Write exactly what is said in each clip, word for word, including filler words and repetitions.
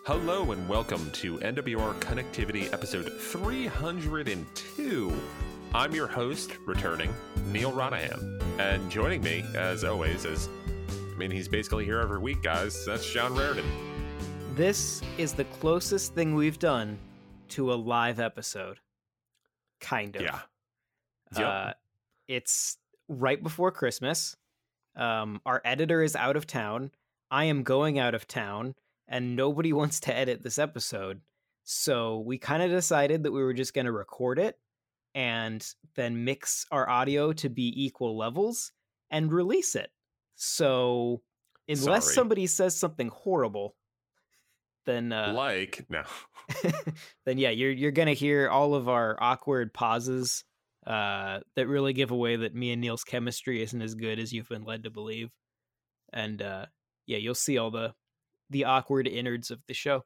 Hello and welcome to N W R Connectivity episode three hundred two. I'm your host, returning, Neil Ronahan. And joining me, as always, is, I mean, he's basically here every week, guys. That's Sean Raridan. This is the closest thing we've done to a live episode. Kind of. Yeah. Yep. Uh, it's right before Christmas. Um, our editor is out of town. I am going out of town, and nobody wants to edit this episode. So we kind of decided that we were just going to record it and then mix our audio to be equal levels and release it. So unless Sorry. somebody says something horrible, then uh, like no, then yeah, you're you're gonna hear all of our awkward pauses uh, that really give away that me and Neil's chemistry isn't as good as you've been led to believe, and uh, yeah, you'll see all the the awkward innards of the show.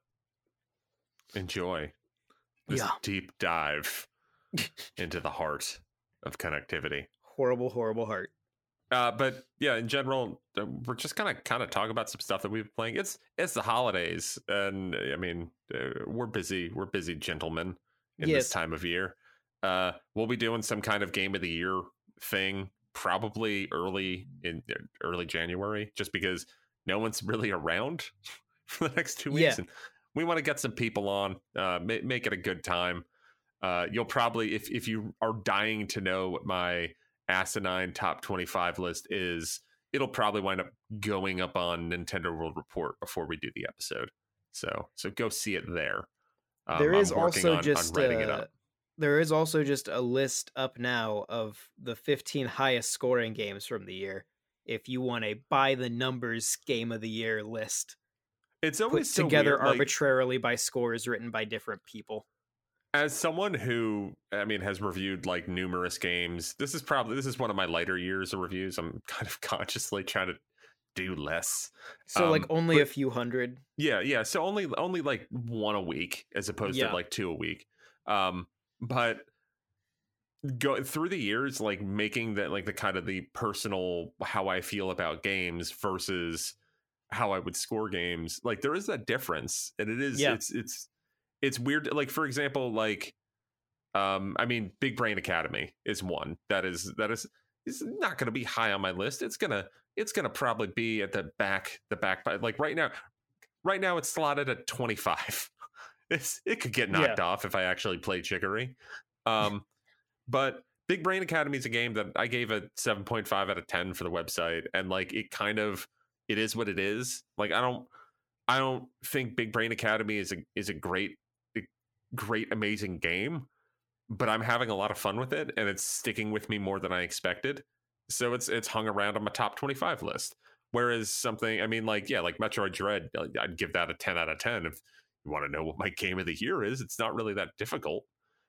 Enjoy this Yeah. deep dive into the heart of connectivity. Horrible, horrible heart. Uh, but yeah, in general, uh, we're just gonna kind of talk about some stuff that we've been playing. It's it's the holidays, and I mean, uh, we're busy. We're busy gentlemen in Yes. this time of year. Uh, we'll be doing some kind of game of the year thing, probably early in early January, just because no one's really around for the next two weeks, Yeah. and we want to get some people on, uh, make, make it a good time. Uh, you'll probably, if if you are dying to know what my asinine top twenty-five list is, it'll probably wind up going up on Nintendo World Report before we do the episode. So so go see it there. Um, there is I'm working also on, just on writing it uh, up. there is also just a list up now of the fifteen highest scoring games from the year. If you want a by the numbers game of the year list, It's put always so together weird, like, arbitrarily by scores written by different people. as someone who, I mean, has reviewed like numerous games, this is probably this is one of my lighter years of reviews. I'm kind of consciously trying to do less. So Um, like only but- a few hundred. Yeah, yeah. So only only like one a week as opposed Yeah. to like two a week. Um, but go through the years, like making that like the kind of the personal how I feel about games versus how I would score games, like there is that difference, and it is Yeah. it's it's it's weird. Like for example, like um, I mean, Big Brain Academy is one that is that is is not going to be high on my list. It's gonna it's gonna probably be at the back the back like right now. Right now, it's slotted at twenty-five. It's it could get knocked Yeah. off if I actually play Chicory. Um, but Big Brain Academy is a game that I gave a seven point five out of ten for the website, and like it kind of it is what it is. Like I don't I don't think Big Brain Academy is a is a great a great amazing game, but I'm having a lot of fun with it, and it's sticking with me more than I expected. So it's it's hung around on my top twenty-five list. Whereas something, I mean, like, yeah, like Metroid Dread, I'd give that a ten out of ten. If you want to know what my game of the year is, it's not really that difficult.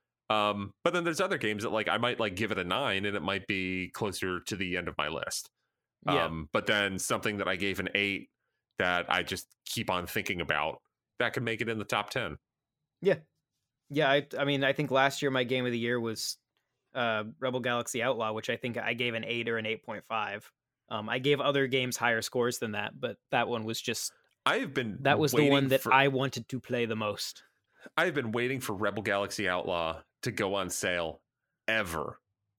Um, but then there's other games that like I might like give it a nine and it might be closer to the end of my list. Yeah. Um, but then something that I gave an eight that I just keep on thinking about, that could make it in the top ten. Yeah. Yeah, I I mean, I think last year my game of the year was uh, Rebel Galaxy Outlaw, which I think I gave an eight or an eight point five. Um, I gave other games higher scores than that, but that one was just I've been that was the waiting one that for, I wanted to play the most. I've been waiting for Rebel Galaxy Outlaw to go on sale ever.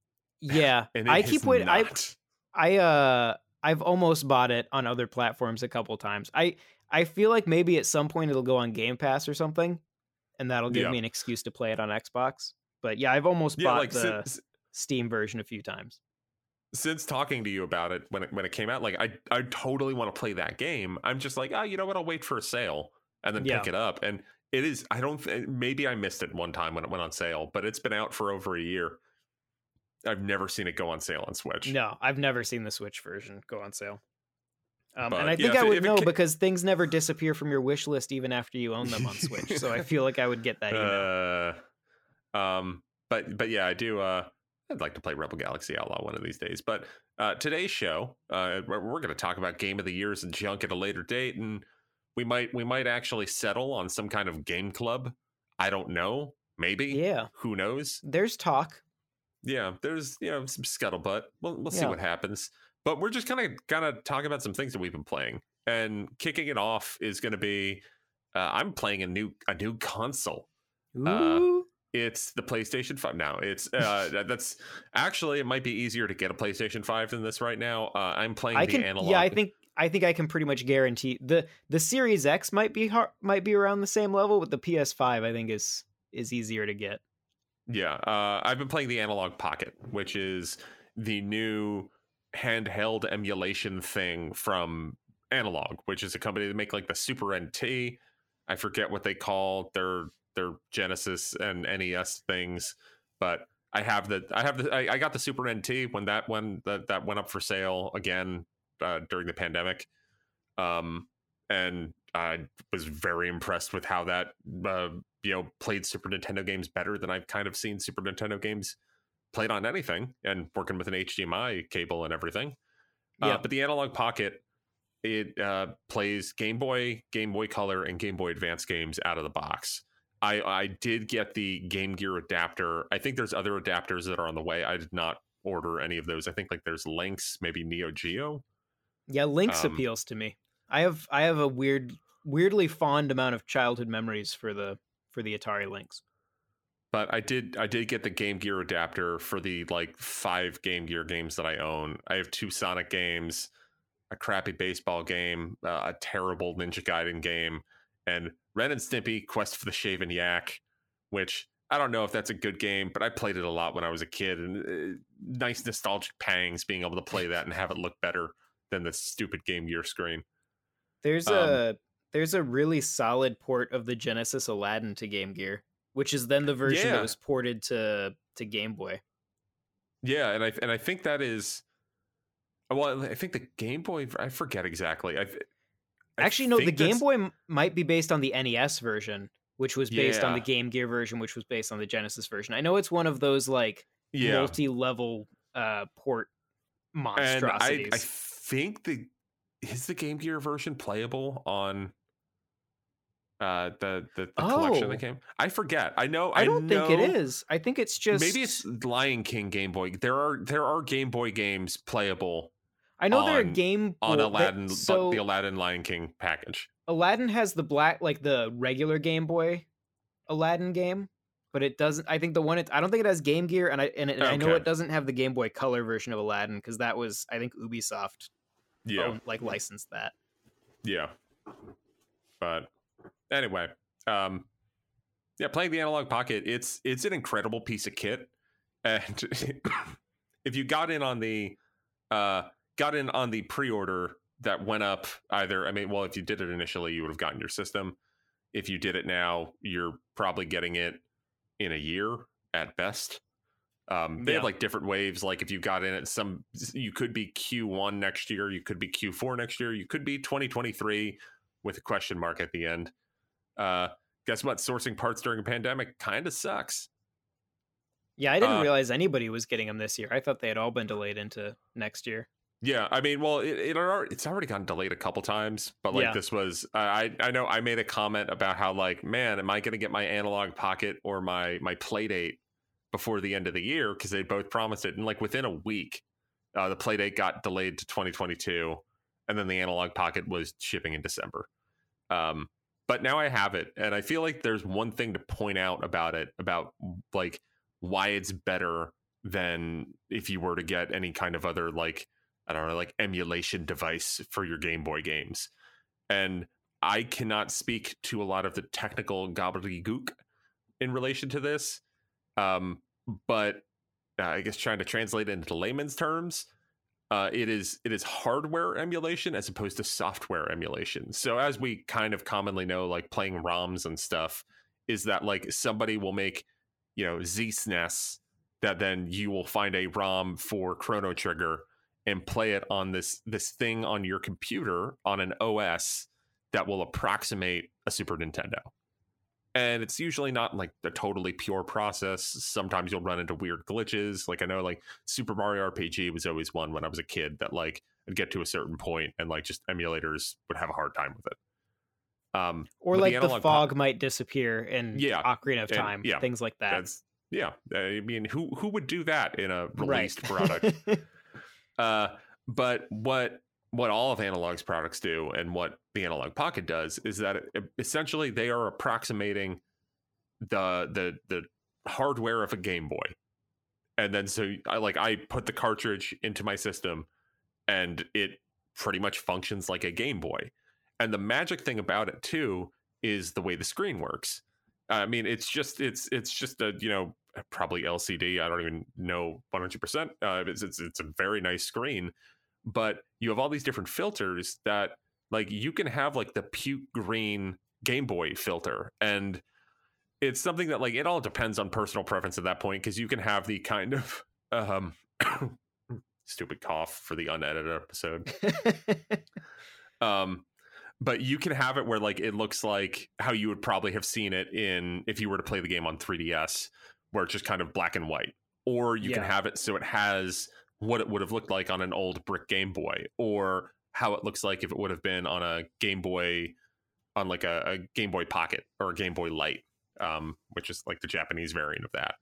Yeah, And it I has keep waiting. I not. I uh I've almost bought it on other platforms a couple times. I I feel like maybe at some point it'll go on Game Pass or something, and that'll give Yeah. me an excuse to play it on Xbox. But yeah, I've almost Yeah, bought like the since, Steam version a few times. since talking to you about it when it when it came out, like I I totally want to play that game. I'm just like, oh, you know what? I'll wait for a sale and then Yeah. pick it up. And it is. I don't. th- Maybe I missed it one time when it went on sale, but it's been out for over a year. I've never seen it go on sale on Switch. No, I've never seen the Switch version go on sale. Um, But, and I yeah, think if I it- would if it know ca- because things never disappear from your wish list even after you own them on Switch. So I feel like I would get that email. Uh, um, but but yeah, I do. Uh, I'd like to play Rebel Galaxy Outlaw one of these days. But uh, today's show, uh, we're, we're going to talk about Game of the Years and junk at a later date, and we might we might actually settle on some kind of game club. I don't know. Maybe. Yeah, Who knows? there's talk. Yeah, there's you know some scuttlebutt. We'll we'll see Yeah. what happens. But we're just kind of gonna talk about some things that we've been playing, and kicking it off is going to be Uh, I'm playing a new a new console. Ooh. Uh, it's the PlayStation five now. It's uh, that's actually it might be easier to get a PlayStation five than this right now. Uh, I'm playing I the can, analog. yeah, I think I think I can pretty much guarantee the the Series X might be hard, might be around the same level, but the P S five I think is is easier to get. Yeah, uh, I've been playing the Analog Pocket, which is the new handheld emulation thing from Analog, which is a company that make like the Super N T. I forget what they call their their Genesis and N E S things, but I have the I have the I, I got the Super N T when that when that that went up for sale again uh, during the pandemic, um, and I was very impressed with how that uh, you know played Super Nintendo games better than I've kind of seen Super Nintendo games played on anything, and working with an H D M I cable and everything. Yeah, uh, but the Analog Pocket, it uh, plays Game Boy, Game Boy Color, and Game Boy Advance games out of the box. I, I did get the Game Gear adapter. I think there's other adapters that are on the way. I did not order any of those. I think like there's Lynx, maybe Neo Geo. Yeah, Lynx um, appeals to me. I have I have a weird, weirdly fond amount of childhood memories for the for the Atari Lynx. But I did I did get the Game Gear adapter for the like five Game Gear games that I own. I have two Sonic games, a crappy baseball game, uh, a terrible Ninja Gaiden game, and Ren and Stimpy Quest for the Shaven Yak, which I don't know if that's a good game, but I played it a lot when I was a kid, and uh, nice nostalgic pangs being able to play that and have it look better than the stupid Game Gear screen. There's Um, a there's a really solid port of the Genesis Aladdin to Game Gear, which is then the version Yeah. that was ported to to Game Boy. Yeah, and I and I think that is well, I think the Game Boy. I forget exactly. I, I Actually, no, the think Game that's- Boy m- might be based on the N E S version, which was based on the Yeah. Game Gear version, which was based on the Genesis version. I know it's one of those like Yeah, multi-level uh, port and I monstrosities. I think the is the Game Gear version playable on uh the the, the collection of the Oh. game. I forget. I know. I don't think it know- is. I think it's just Maybe it's Lion King Game Boy. There are there are Game Boy games playable I know there are on- Game on Boy- Aladdin, that- so the Aladdin Lion King package. Aladdin has the black, like the regular Game Boy Aladdin game, but it doesn't. I think the one it, I don't think it has Game Gear, and I and, it, and I know Okay. it doesn't have the Game Boy Color version of Aladdin because that was I think Ubisoft Yeah, owned, like licensed that. yeah. But anyway, um, yeah, playing the Analog Pocket, it's it's an incredible piece of kit, and if you got in on the uh got in on the pre-order that went up either, I mean, well, if you did it initially, you would have gotten your system. If you did it now, you're probably getting it in a year at best. Um, they have Yeah. like different waves. Like if you got in it, some you could be Q one next year, you could be Q four next year, you could be twenty twenty-three with a question mark at the end. Uh, guess what? Sourcing parts during a pandemic kind of sucks. Yeah, I didn't Uh, realize anybody was getting them this year. I thought they had all been delayed into next year. Yeah, I mean, well, it, it are, it's already gotten delayed a couple times, but like Yeah. this was, I I know I made a comment about how like, man, am I going to get my Analog Pocket or my my Playdate before the end of the year because they both promised it, and like within a week, uh, the Playdate got delayed to twenty twenty-two, and then the Analog Pocket was shipping in December. Um, but now I have it, and I feel like there's one thing to point out about it, about like why it's better than if you were to get any kind of other like, I don't know, like emulation device for your Game Boy games. And I cannot speak to a lot of the technical gobbledygook in relation to this. Um, but uh, I guess trying to translate it into layman's terms, uh, it is it is hardware emulation as opposed to software emulation. So as we kind of commonly know, like playing ROMs and stuff, is that like somebody will make, you know, Z S N E S that then you will find a ROM for Chrono Trigger and play it on this this thing on your computer on an O S that will approximate a Super Nintendo. And it's usually not like the totally pure process. Sometimes you'll run into weird glitches. Like I know like Super Mario R P G was always one when I was a kid that like I'd get to a certain point and like just emulators would have a hard time with it. Um, Or but like the, Analog fog Pop- might disappear in Yeah, Ocarina of and- Time, yeah, things like that. That's yeah. I mean, who who would do that in a Right. released product? Uh, but what what all of Analog's products do and what the Analog Pocket does is that it, essentially they are approximating the the the hardware of a Game Boy. And then so I like I put the cartridge into my system and it pretty much functions like a Game Boy. And the magic thing about it too is the way the screen works. I mean, it's just it's it's just a, you know, probably L C D. I don't even know one hundred percent. Uh, it's, it's it's a very nice screen, but you have all these different filters that like you can have like the puke green Game Boy filter, and it's something that like it all depends on personal preference at that point, because you can have the kind of um stupid cough for the unedited episode. um but you can have it where like it looks like how you would probably have seen it in if you were to play the game on three D S, where it's just kind of black and white. Or you yeah. can have it so it has what it would have looked like on an old brick Game Boy, or how it looks like if it would have been on a Game Boy, on like a, a Game Boy Pocket or a Game Boy Light, um, which is like the Japanese variant of that.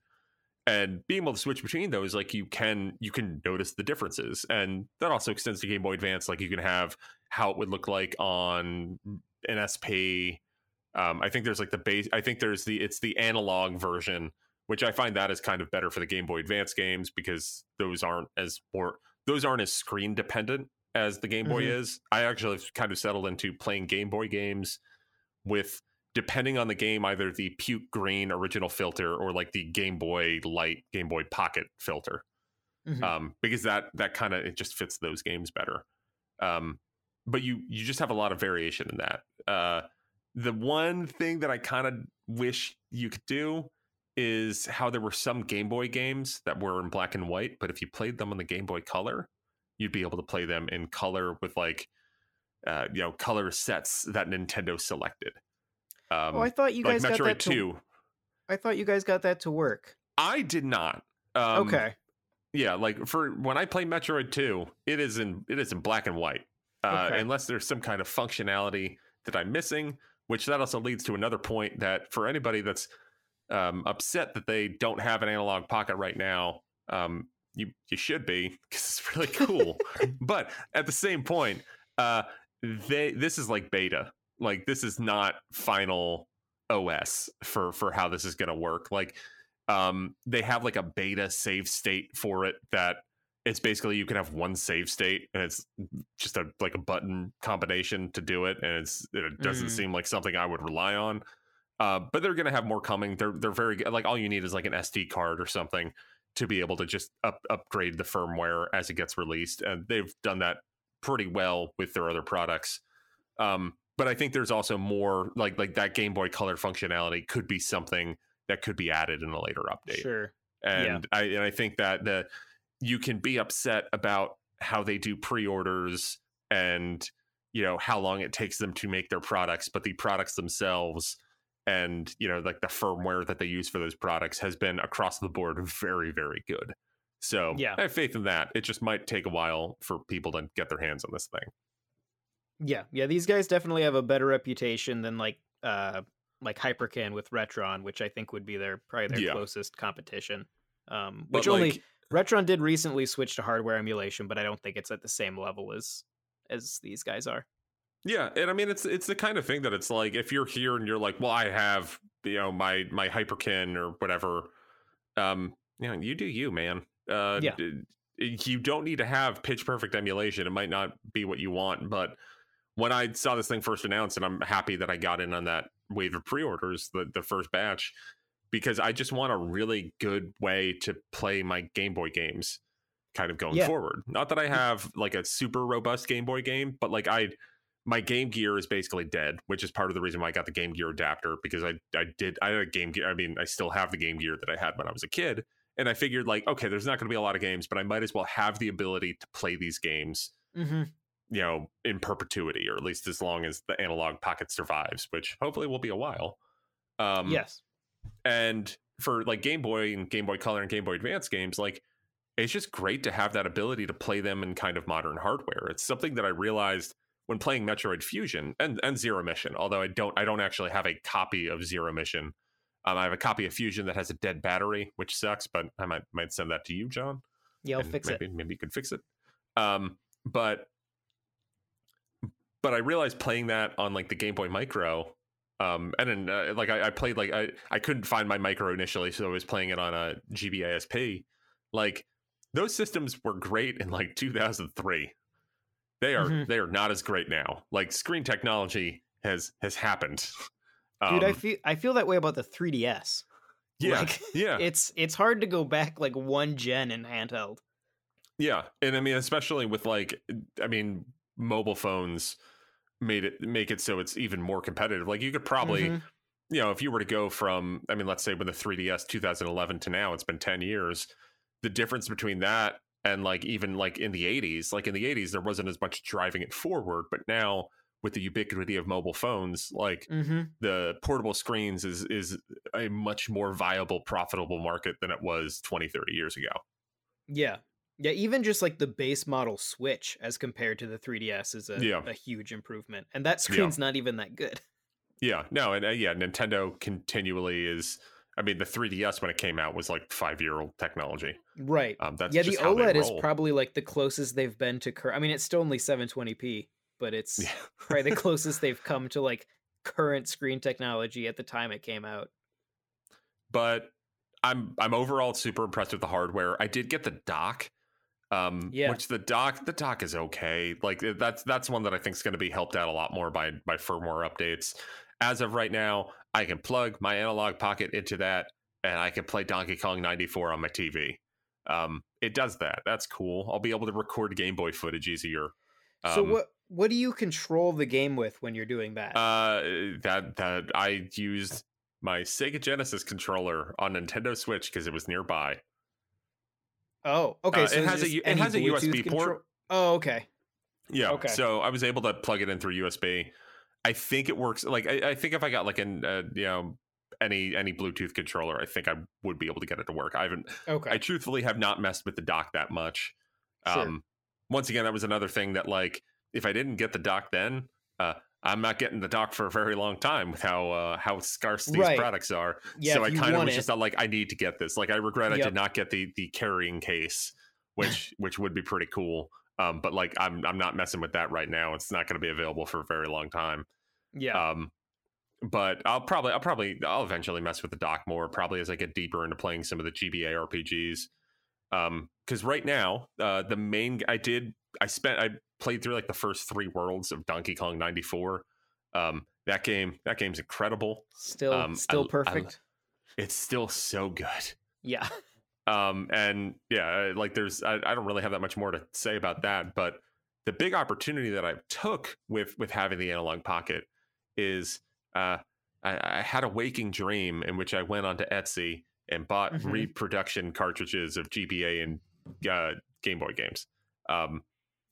And being able to switch between those, like you can you can notice the differences. And that also extends to Game Boy Advance. Like you can have how it would look like on an S P. Um, I think there's like the base. I think there's the it's the analog version, which I find that is kind of better for the Game Boy Advance games, because those aren't as more those aren't as screen dependent as the Game Boy mm-hmm. is. I actually kind of settled into playing Game Boy games with, depending on the game, either the puke green original filter or like the Game Boy Light, Game Boy Pocket filter, mm-hmm. um, because that that kind of it just fits those games better. Um, but you you just have a lot of variation in that. Uh, the one thing that I kind of wish you could do is how there were some Game Boy games that were in black and white, but if you played them on the Game Boy Color, you'd be able to play them in color with like uh, you know color sets that Nintendo selected. Um, oh, I thought you guys like got Metroid that to, two. I thought you guys got that to work. I did not. Um, okay. Yeah, like for when I play Metroid two, it is in it is in black and white, uh, okay. unless there's some kind of functionality that I'm missing. Which that also leads to another point that for anybody that's um, upset that they don't have an Analog Pocket right now, um, you you should be, because it's really cool. But at the same point, uh, they this is like beta. Like this is not final O S for for how this is going to work. Like um, they have like a beta save state for it that it's basically you can have one save state and it's just a like a button combination to do it, and it's it doesn't mm. seem like something I would rely on. Uh, but they're going to have more coming. They're they're very like all you need is like an S D card or something to be able to just up, upgrade the firmware as it gets released, and they've done that pretty well with their other products. Um, but I think there's also more like like that Game Boy Color functionality could be something that could be added in a later update. Sure, and yeah. I and I think that the you can be upset about how they do pre-orders and you know how long it takes them to make their products, but the products themselves and you know like the firmware that they use for those products has been across the board very, very good. So yeah, I have faith in that. It just might take a while for people to get their hands on this thing. Yeah, yeah, these guys definitely have a better reputation than like uh like Hyperkin with Retron, which I think would be their probably their yeah. closest competition. Um, which but, only like, Retron did recently switch to hardware emulation, but I don't think it's at the same level as as these guys are. Yeah, and I mean it's it's the kind of thing that it's like if you're here and you're like, well, I have you know my my Hyperkin or whatever, um, you know, you do you, man. Uh, yeah. You don't need to have pitch perfect emulation. It might not be what you want, but when I saw this thing first announced, and I'm happy that I got in on that wave of pre-orders, the the first batch, because I just want a really good way to play my Game Boy games kind of going yeah. forward. Not that I have like a super robust Game Boy game, but like I, my Game Gear is basically dead, which is part of the reason why I got the Game Gear adapter, because I, I did, I had a Game Gear. I mean, I still have the Game Gear that I had when I was a kid. And I figured like, okay, there's not going to be a lot of games, but I might as well have the ability to play these games, mm-hmm. you know, in perpetuity, or at least as long as the Analog Pocket survives, which hopefully will be a while. Um, yes. And for like Game Boy and Game Boy Color and Game Boy Advance games, like it's just great to have that ability to play them in kind of modern hardware. It's something that I realized when playing Metroid Fusion and, and Zero Mission, although I don't I don't actually have a copy of Zero Mission. Um, I have a copy of Fusion that has a dead battery, which sucks, but I might might send that to you, John. Yeah, I'll fix maybe, it. Maybe you can fix it. Um, but but I realized playing that on like the Game Boy Micro, um, and then uh, like I, I played like I I couldn't find my Micro initially, so I was playing it on a G B A S P. Like those systems were great in like two thousand three. They are Mhm. they are not as great now. Like screen technology has has happened. Dude, um, I feel I feel that way about the three D S. yeah, Like, yeah, it's it's hard to go back like one gen in handheld. yeah, and I mean, especially with like, I mean, mobile phones made it make it so it's even more competitive. Like you could probably, Mhm. you know, if you were to go from, I mean, let's say with the three D S two thousand eleven to now, it's been ten years. The difference between that and like even like in the eighties, like in the eighties, there wasn't as much driving it forward, but now with the ubiquity of mobile phones, like Mhm. the portable screens is is a much more viable, profitable market than it was twenty, thirty years ago. Yeah. Yeah, even just like the base model Switch as compared to the three D S is a, Yeah. a huge improvement. And that Yeah. screen's not even that good. Yeah. No, and uh, yeah, Nintendo continually is, I mean, the three D S when it came out was like five year old technology. Right. Um, that's Yeah, the just how they OLED is roll. probably like the closest they've been to current. I mean, it's still only seven twenty p, but it's Yeah. probably the closest they've come to like current screen technology at the time it came out. But I'm I'm overall super impressed with the hardware. I did get the dock, um, Yeah. which the dock the dock is okay. Like that's that's one that I think is going to be helped out a lot more by by firmware updates. As of right now, I can plug my analog pocket into that, and I can play Donkey Kong ninety-four on my T V. Um, it does that. That's cool. I'll be able to record Game Boy footage easier. So Um, what what do you control the game with when you're doing that? uh, that that I used my Sega Genesis controller on Nintendo Switch because it was nearby. Oh, okay. Uh, So it it's has a just U- it any has a U S B Bluetooth control- port. Oh, okay. Yeah, Okay. so I was able to plug it in through U S B. I think it works. Like I, I think if I got like an uh, you know any any Bluetooth controller, I think I would be able to get it to work. I haven't. Okay. I truthfully have not messed with the dock that much. Sure. Um, once again, that was another thing that like if I didn't get the dock then, uh, I'm not getting the dock for a very long time with how uh, how scarce these Right. products are. Yeah, so if I you kind of want was it- just not like I need to get this. Like I regret I Yep. did not get the the carrying case, which which would be pretty cool. Um, but like I'm I'm not messing with that right now. It's not going to be available for a very long time. Yeah. Um, but I'll probably I'll probably I'll eventually mess with the dock more, probably as I get deeper into playing some of the G B A R P Gs. Um, because right now, uh, the main I did I spent I played through like the first three worlds of Donkey Kong ninety-four. Um, that game that game's incredible. Still um, still I- I- perfect. It's still so good. Yeah. Um, and yeah, like there's I, I don't really have that much more to say about that, but the big opportunity that I took with with having the analog pocket is uh I, I had a waking dream in which I went onto Etsy and bought Mhm. reproduction cartridges of G B A and uh, Game Boy games. Um,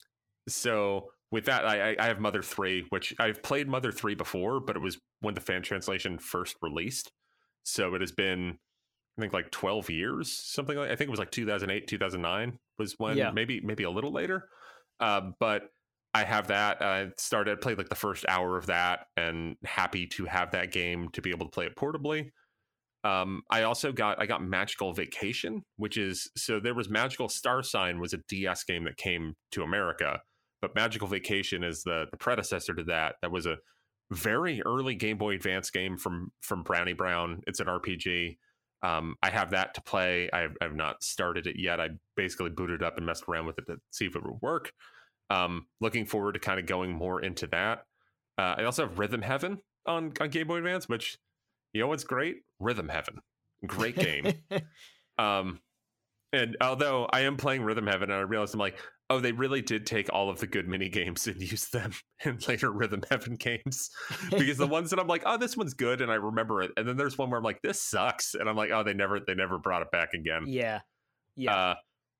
so with that, I, I have Mother three, which I've played Mother three before, but it was when the fan translation first released. So it has been I think like twelve years, something like I think it was like two thousand eight, two thousand nine was when Yeah. maybe maybe a little later. Um, but I have that. I started played like the first hour of that and happy to have that game to be able to play it portably. Um, I also got I got Magical Vacation, which is so there was Magical Star Sign was a D S game that came to America, but Magical Vacation is the the predecessor to that. That was a very early Game Boy Advance game from from Brownie Brown. It's an R P G. Um, I have that to play. I have not started it yet. I basically booted up and messed around with it to see if it would work. Um, looking forward to kind of going more into that. Uh, I also have Rhythm Heaven on, on Game Boy Advance, which, you know what's great? Rhythm Heaven. Great game. um, and although I am playing Rhythm Heaven, and I realized I'm like, oh, they really did take all of the good mini games and use them in later Rhythm Heaven games. Because the ones that I'm like, oh, this one's good, and I remember it, and then there's one where I'm like, this sucks, and I'm like, oh, they never, they never brought it back again. Yeah. Yeah. Uh,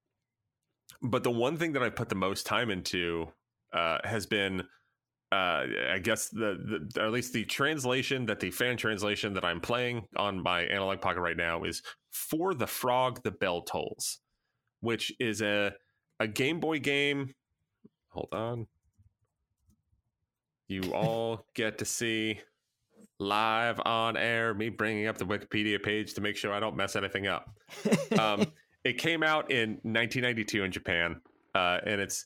but the one thing that I put the most time into uh, has been, uh, I guess the, the, or at least the translation that the fan translation that I'm playing on my analog pocket right now is For the Frog, the Bell Tolls, which is a a Game Boy game. Hold on. You all get to see live on air me bringing up the Wikipedia page to make sure I don't mess anything up. Um, it came out in nineteen ninety-two in Japan, uh, and it's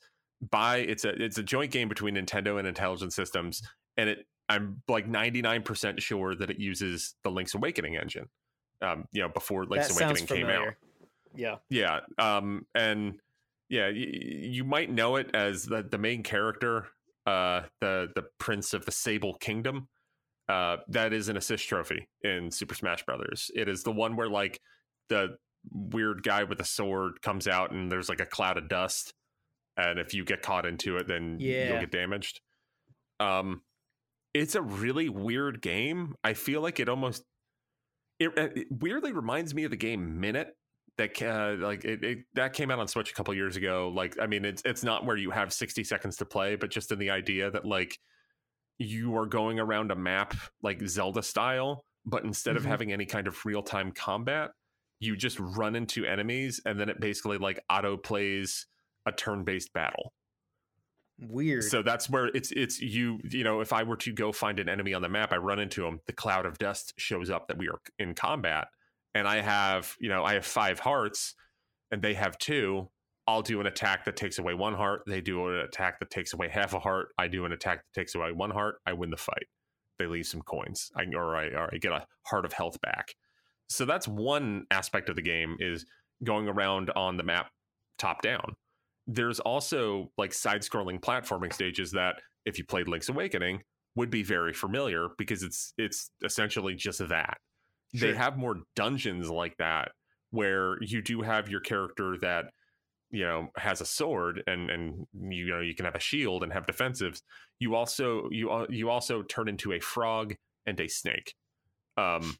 by it's a it's a joint game between Nintendo and Intelligent Systems, and it I'm like ninety-nine percent sure that it uses the Link's Awakening engine. Um, you know, before Link's That Awakening sounds came out. familiar. Yeah. Yeah. Um, and yeah, y- you might know it as the the main character, uh, the the Prince of the Sable Kingdom. Uh, that is an assist trophy in Super Smash Brothers. It is the one where like the weird guy with a sword comes out and there's like a cloud of dust, and if you get caught into it, then Yeah. you'll get damaged. Um, it's a really weird game. I feel like it almost it, it weirdly reminds me of the game Minute. That uh, like it, it that came out on Switch a couple years ago. Like, I mean, it's it's not where you have sixty seconds to play, but just in the idea that like you are going around a map like Zelda style, but instead Mhm. of having any kind of real time combat, you just run into enemies, and then it basically like auto plays a turn based battle. Weird. So that's where it's it's you you know, if I were to go find an enemy on the map, I run into them, the cloud of dust shows up that we are in combat, and I have you know I have five hearts and they have two. I'll do an attack that takes away one heart, they do an attack that takes away half a heart, I do an attack that takes away one heart, I win the fight. They leave some coins, I or I, or I get a heart of health back. So that's one aspect of the game, is going around on the map top down. There's also like side-scrolling platforming stages that, if you played Link's Awakening, would be very familiar, because it's it's essentially just that. Sure. They have more dungeons like that, where you do have your character that you know has a sword, and and you know you can have a shield and have defensives. You also you al- you also turn into a frog and a snake. Um,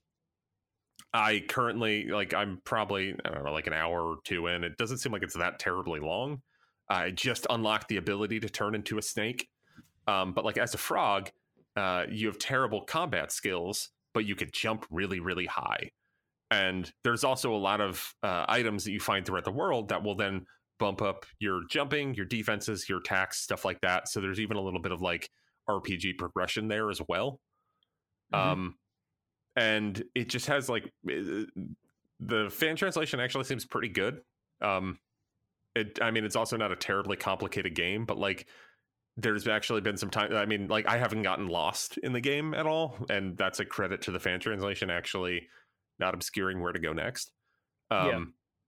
I currently like I'm probably I don't know like an hour or two in. It doesn't seem like it's that terribly long. I just unlocked the ability to turn into a snake, um, but like as a frog, uh, you have terrible combat skills, but you could jump really really high. And there's also a lot of uh, items that you find throughout the world that will then bump up your jumping, your defenses, your attacks, stuff like that. So there's even a little bit of like R P G progression there as well. Mhm. Um, and it just has like uh, the fan translation actually seems pretty good. Um, it, I mean, it's also not a terribly complicated game, but like there's actually been some time. I mean, like I haven't gotten lost in the game at all, and that's a credit to the fan translation actually not obscuring where to go next. Um, Yeah.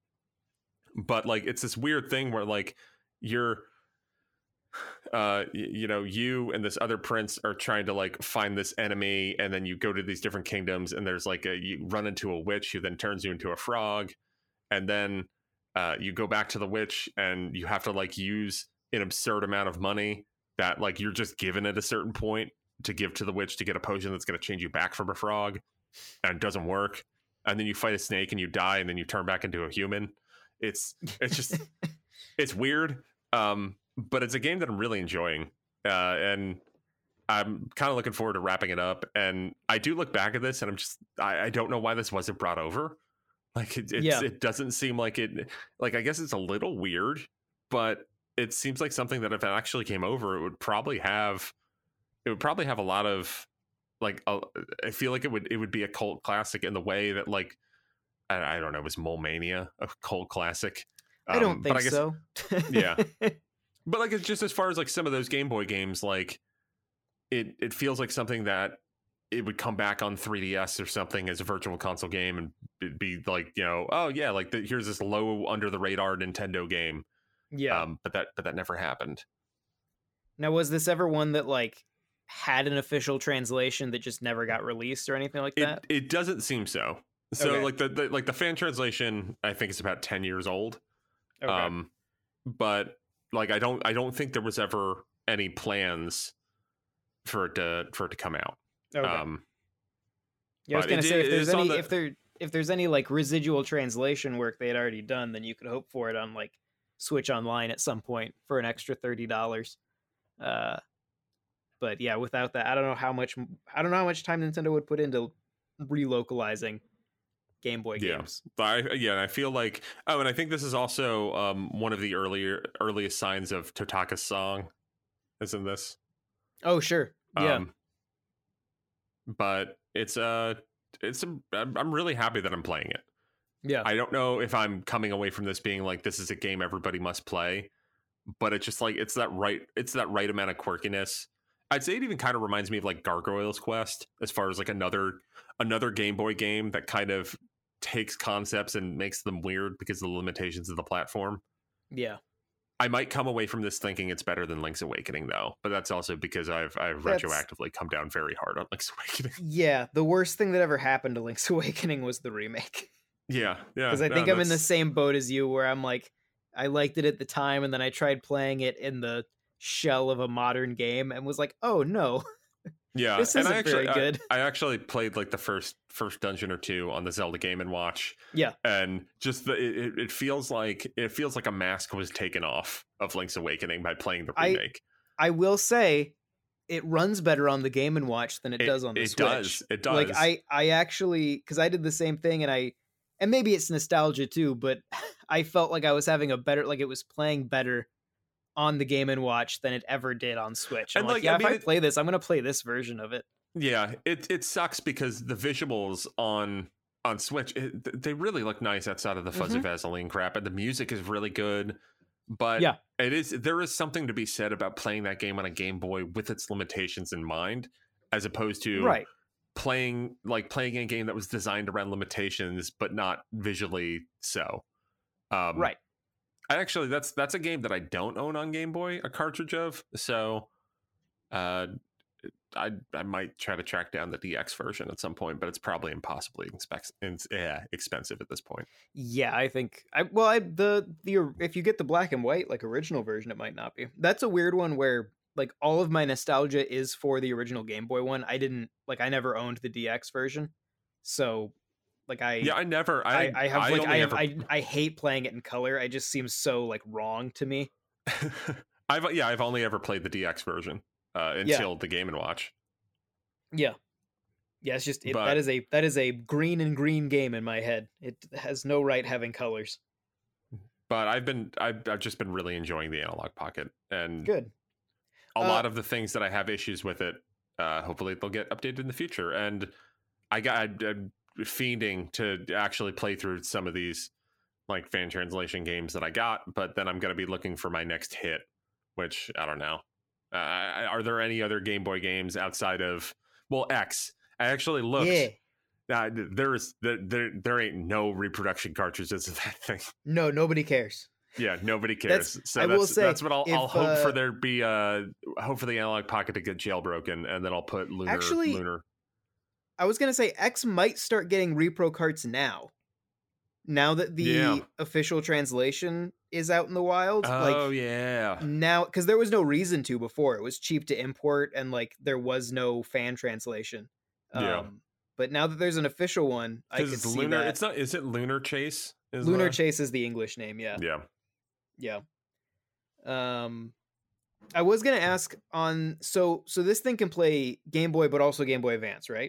But like it's this weird thing where like you're uh y- you know you and this other prince are trying to like find this enemy, and then you go to these different kingdoms, and there's like a you run into a witch who then turns you into a frog, and then uh you go back to the witch, and you have to like use an absurd amount of money that like you're just given at a certain point to give to the witch to get a potion that's going to change you back from a frog, and it doesn't work. And then you fight a snake and you die, and then you turn back into a human. It's it's just it's weird, um, but it's a game that I'm really enjoying, uh, and I'm kind of looking forward to wrapping it up. And I do look back at this, and I'm just I, I don't know why this wasn't brought over. Like it it's, Yeah. it doesn't seem like it. Like I guess it's a little weird, but it seems like something that if it actually came over, it would probably have it would probably have a lot of like a, I feel like it would it would be a cult classic in the way that like I, I don't know, it was Mole Mania a cult classic. I don't Um, think but I guess, so. yeah. But like it's just as far as like some of those Game Boy games, like it it feels like something that it would come back on three D S or something as a virtual console game, and it'd be like, you know, oh yeah, like the, here's this low under the radar Nintendo game. Yeah. Um, but that but that never happened. Now, was this ever one that like had an official translation that just never got released or anything like It that? it doesn't seem so. So Okay. like the, the like the fan translation, I think is about ten years old. Okay. Um, but like I don't I don't think there was ever any plans for it to for it to come out. okay. Um, yeah, I was but gonna it say if is there's on any the- if there if there's any like residual translation work they had already done, then you could hope for it on like Switch Online at some point for an extra thirty dollars. Uh, but yeah, without that, I don't know how much I don't know how much time Nintendo would put into relocalizing Game Boy Yeah. games. But I, yeah, and I feel like oh, and I think this is also um one of the earlier earliest signs of Totaka's song is in this. Oh sure, yeah, Um, but it's uh it's a, I'm I'm really happy that I'm playing it. yeah. I don't know if I'm coming away from this being like this is a game everybody must play, but it's just like it's that right it's that right amount of quirkiness. I'd say it even kind of reminds me of like Gargoyle's Quest as far as like another another Game Boy game that kind of takes concepts and makes them weird because of the limitations of the platform. Yeah. I might come away from this thinking it's better than Link's Awakening, though, but that's also because I've I've That's- retroactively come down very hard on Link's Awakening. Yeah, the worst thing that ever happened to Link's Awakening was the remake. Yeah, yeah. Because I no, think I'm in the that's- same boat as you, where I'm like, I liked it at the time, and then I tried playing it in the shell of a modern game, and was like, oh no, Yeah, this and isn't I actually, very good. I, I actually played like the first first dungeon or two on the Zelda Game and Watch. Yeah. And just the it, it feels like it feels like a mask was taken off of Link's Awakening by playing the I- remake. I will say, it runs better on the Game and Watch than it, It- does on the it Switch. does. It does. Like I, I actually, because I did the same thing, and I, and maybe it's nostalgia too, but I felt like I was having a better, like it was playing better on the Game and Watch than it ever did on Switch. I'm And, like, like, yeah, I if mean, I it- play this, I'm gonna play this version of it. Yeah, it it sucks because the visuals on on Switch it, they really look nice outside of the fuzzy Mhm. Vaseline crap, and the music is really good. But Yeah. it is there is something to be said about playing that game on a Game Boy with its limitations in mind, as opposed to Right. playing like playing a game that was designed around limitations but not visually so. Um, Right. I actually that's that's a game that I don't own on Game Boy, a cartridge of. So, uh, I I might try to track down the D X version at some point, but it's probably impossibly expect, yeah, expensive at this point. Yeah, I think I well, I the the if you get the black and white like original version, it might not be. That's a weird one where like all of my nostalgia is for the original Game Boy one. I didn't like I never owned the D X version, so like I Yeah, I never. I I, I have like only I have ever, I I hate playing it in color. It just seems so like wrong to me. I've yeah, I've only ever played the D X version uh, until the Game and Watch. Yeah, yeah. It's just it, But- that is a that is a green and green game in my head. It has no right having colors. But I've been I've, I've just been really enjoying the Analog Pocket, and Good. a Uh, lot of the things that I have issues with it, uh, hopefully they'll get updated in the future. And I got I, I'm fiending to actually play through some of these like fan translation games that I got, but then I'm gonna be looking for my next hit, which I don't know. Uh, are there any other Game Boy games outside of well X? I actually looked. Yeah. Uh, there is there, there there ain't no reproduction cartridges of that thing. No, nobody cares. Yeah, nobody That's- cares. so I that's will say, that's what I'll, I'll if, hope uh, for there be uh hope for the Analog Pocket to get jailbroken, and then I'll put lunar Actually, lunar. I was gonna say X might start getting repro carts now. Now that the Yeah. official translation is out in the wild, Oh like yeah, now, because there was no reason to before. It was cheap to import, and like there was no fan translation. Yeah. Um, but now that there's an official one, I because could it's see lunar. that. It's not. Is it Lunar Chase? Is Lunar the- Chase is the English name. Yeah. Yeah. Yeah. Um, I was gonna ask on so so this thing can play Game Boy, but also Game Boy Advance, right?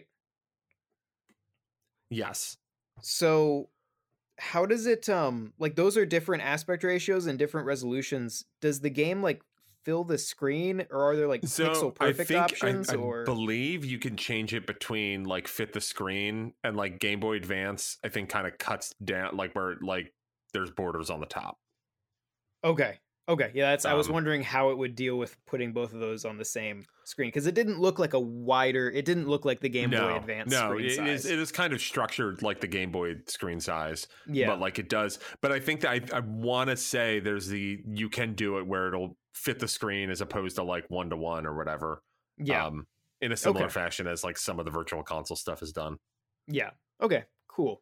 Yes. So how does it um like those are different aspect ratios and different resolutions? Does the game like fill the screen, or are there like So pixel I perfect think options? I, I or believe you can change it between like fit the screen and like Game Boy Advance. I think kind of cuts down like where like there's borders on the top. okay, okay, yeah, that's I was Um, wondering how it would deal with putting both of those on the same screen, because it didn't look like a wider. It didn't look like the Game no, Boy Advance no, screen it size. is it is kind of structured like the Game Boy screen size. yeah, But like it does. But I think that I, I want to say there's the you can do it where it'll fit the screen as opposed to like one to one or whatever. yeah, Um, in a similar Okay. fashion as like some of the virtual console stuff is done. yeah. Okay, cool.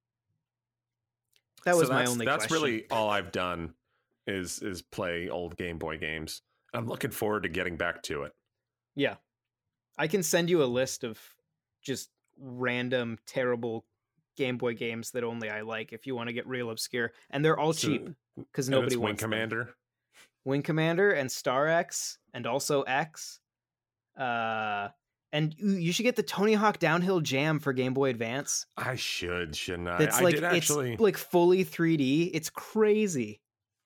That So was my that's- only. That's question. really all I've done is is play old Game Boy games. I'm looking forward to getting back to it. Yeah. I can send you a list of just random terrible Game Boy games that only I like if you want to get real obscure. And they're all So- cheap because and nobody it's Wing wants them. Commander. Wing Commander and Star X and also X. Uh and you you should get the Tony Hawk Downhill Jam for Game Boy Advance. I should, shouldn't I? That's I like did actually. it's like fully three D. It's crazy.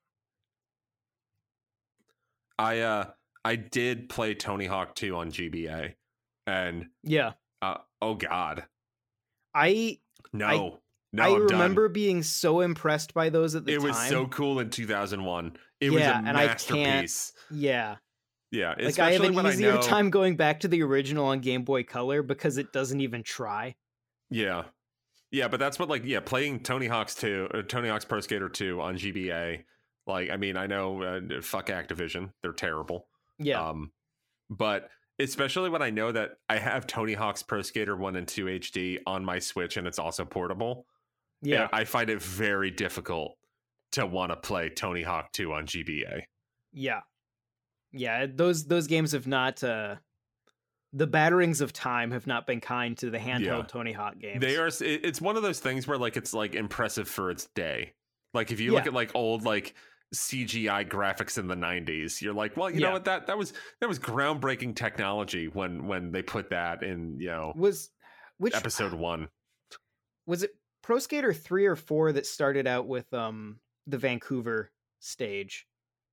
I uh I did play Tony Hawk two on G B A, and Yeah. uh, oh god, I no, No, I I'm remember done. being so impressed by those at the it time. was so cool in two thousand one. It yeah, was a and masterpiece. I can't, yeah. Yeah, Like I have especially an when I easier know. time going back to the original on Game Boy Color because it doesn't even try. Yeah, yeah, but that's what like yeah, playing Tony Hawk's two, uh, Tony Hawk's Pro Skater two on G B A. Like, I mean, I know uh, fuck Activision, they're terrible. Yeah, Um, but especially when I know that I have Tony Hawk's Pro Skater one and two H D on my Switch and it's also portable. yeah, I find it very difficult to want to play Tony Hawk two on G B A. yeah, yeah. Those those games have not. Uh, the batterings of time have not been kind to the handheld Yeah. Tony Hawk games. They are. it- It's one of those things where like it's like impressive for its day. Like if you look Yeah. at like old like C G I graphics in the nineties, you're like, well, you know Yeah. what, that that was that was groundbreaking technology when when they put that in, you know, was which episode one. was it Pro Skater three or four that started out with um the Vancouver stage?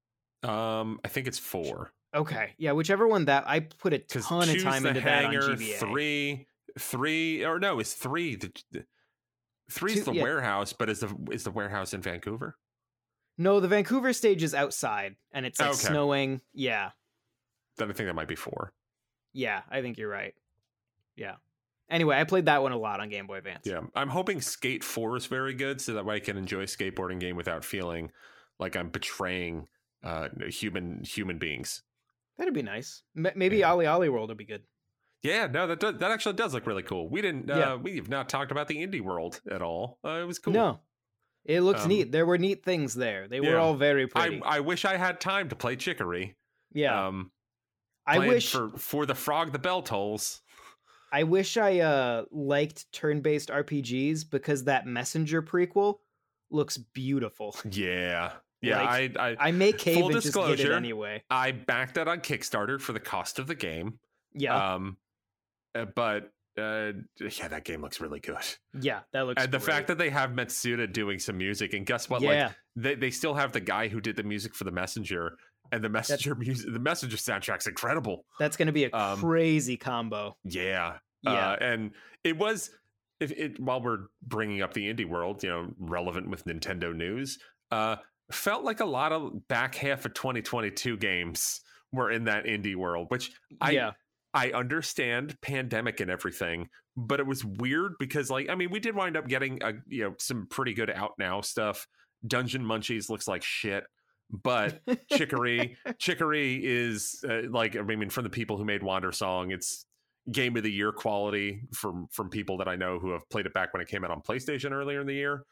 Um, I think it's four. Okay, yeah, whichever one that I put a Because ton of two's time the into that on hangar, G B A. three, three, or no, it's three. The, the, three's Two- the yeah. warehouse, but is the is the warehouse in Vancouver? No, the Vancouver stage is outside and it's like Okay. snowing. Yeah, Then I think that might be four. yeah, I think you're right. Yeah. Anyway, I played that one a lot on Game Boy Advance. Yeah, I'm hoping Skate four is very good, so that way I can enjoy a skateboarding game without feeling like I'm betraying uh, human human beings. That'd be nice. M- maybe Yeah. Ollie Ollie World would be good. Yeah, no, that does, that actually does look really cool. We didn't, uh, Yeah. we have not talked about the indie world at all. Uh, it was cool. No, it looks Um, neat. There were neat things there. They yeah. were all very I pretty. I wish I had time to play Chicory. yeah, Um, I playing wish for for the frog the bell tolls. I wish I uh liked turn-based R P Gs because that Messenger prequel looks beautiful. Yeah, yeah. Like, I I I may cave Full and just get it disclosure, anyway. I backed that on Kickstarter for the cost of the game. Yeah, Um, uh, but uh, yeah, that game looks really good. yeah, that looks. And the great. fact that they have Matsuda doing some music, and guess what? yeah, Like they, they still have the guy who did the music for the Messenger, and the Messenger music, the Messenger soundtrack's incredible. that's going to be a um, crazy combo. Yeah, Yeah, uh, and it was. If it while we're bringing up the indie world, you know, relevant with Nintendo news, uh, felt like a lot of back half of twenty twenty-two games were in that indie world, which I yeah, I understand pandemic and everything, but it was weird because, like, I mean, we did wind up getting a you know some pretty good out now stuff. Dungeon Munchies looks like shit, but Chicory Chicory is uh, like, I mean, from the people who made Wander Song, it's game of the year quality from from people that I know who have played it back when it came out on PlayStation earlier in the year.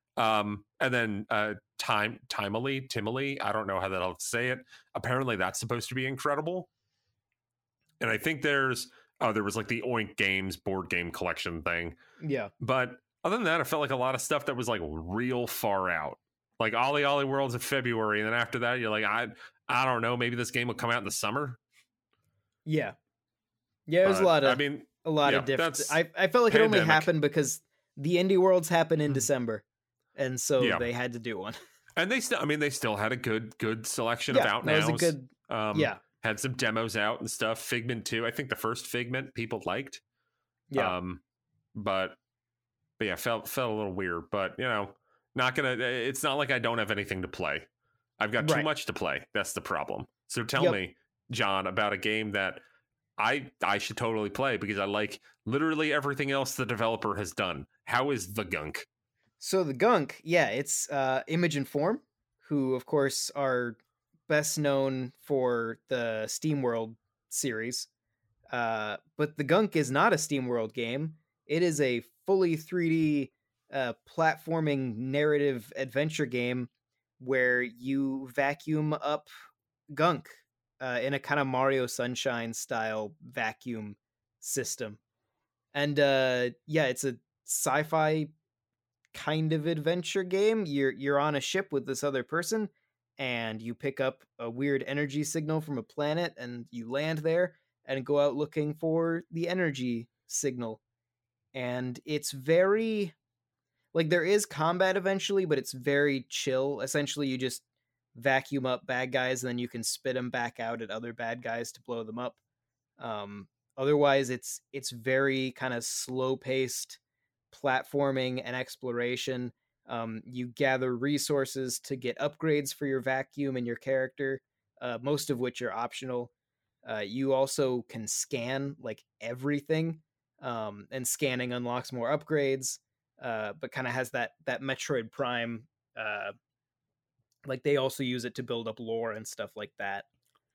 Um, and then uh, time Timely Timely, I don't know how that I'll say it. Apparently, that's supposed to be incredible. And I think there's oh, there was like the Oink Games board game collection thing. yeah. But other than that, I felt like a lot of stuff that was like real far out. Like Ollie Ollie World's in February, and then after that, you're like, I I don't know, maybe this game will come out in the summer. Yeah. Yeah, there's a But, lot of I mean, a lot yeah, of different. that's I I felt like it only pandemic. happened because the indie worlds happen in Mhm. December, and so Yeah. they had to do one. and they still, I mean, they still had a good good selection of Yeah, out that was nows. a good. um, Yeah, had some demos out and stuff. Figment too. I think the first Figment people liked. yeah, Um, but but yeah, felt felt a little weird. But you know, not gonna. It's not like I don't have anything to play. I've got too Right. much to play. That's the problem. So tell Yep. me, John, about a game that I I should totally play because I like literally everything else the developer has done. How is The Gunk? So the Gunk, yeah, it's uh, Image and Form, who of course are best known for the SteamWorld series. Uh, but the Gunk is not a SteamWorld game. It is a fully three D uh, platforming narrative adventure game where you vacuum up gunk uh, in a kind of Mario Sunshine style vacuum system. And uh, yeah, it's a sci-fi kind of adventure game. You're you're on a ship with this other person, and you pick up a weird energy signal from a planet, and you land there and go out looking for the energy signal. And it's very like there is combat eventually, but it's very chill. Essentially, you just vacuum up bad guys, and then you can spit them back out at other bad guys to blow them up. Um, otherwise, it's it's very kind of slow paced platforming and exploration. Um, you gather resources to get upgrades for your vacuum and your character, uh, most of which are optional. Uh, you also can scan like everything, um, and scanning unlocks more upgrades. Uh, but kind of has that that Metroid Prime. Uh, like they also use it to build up lore and stuff like that.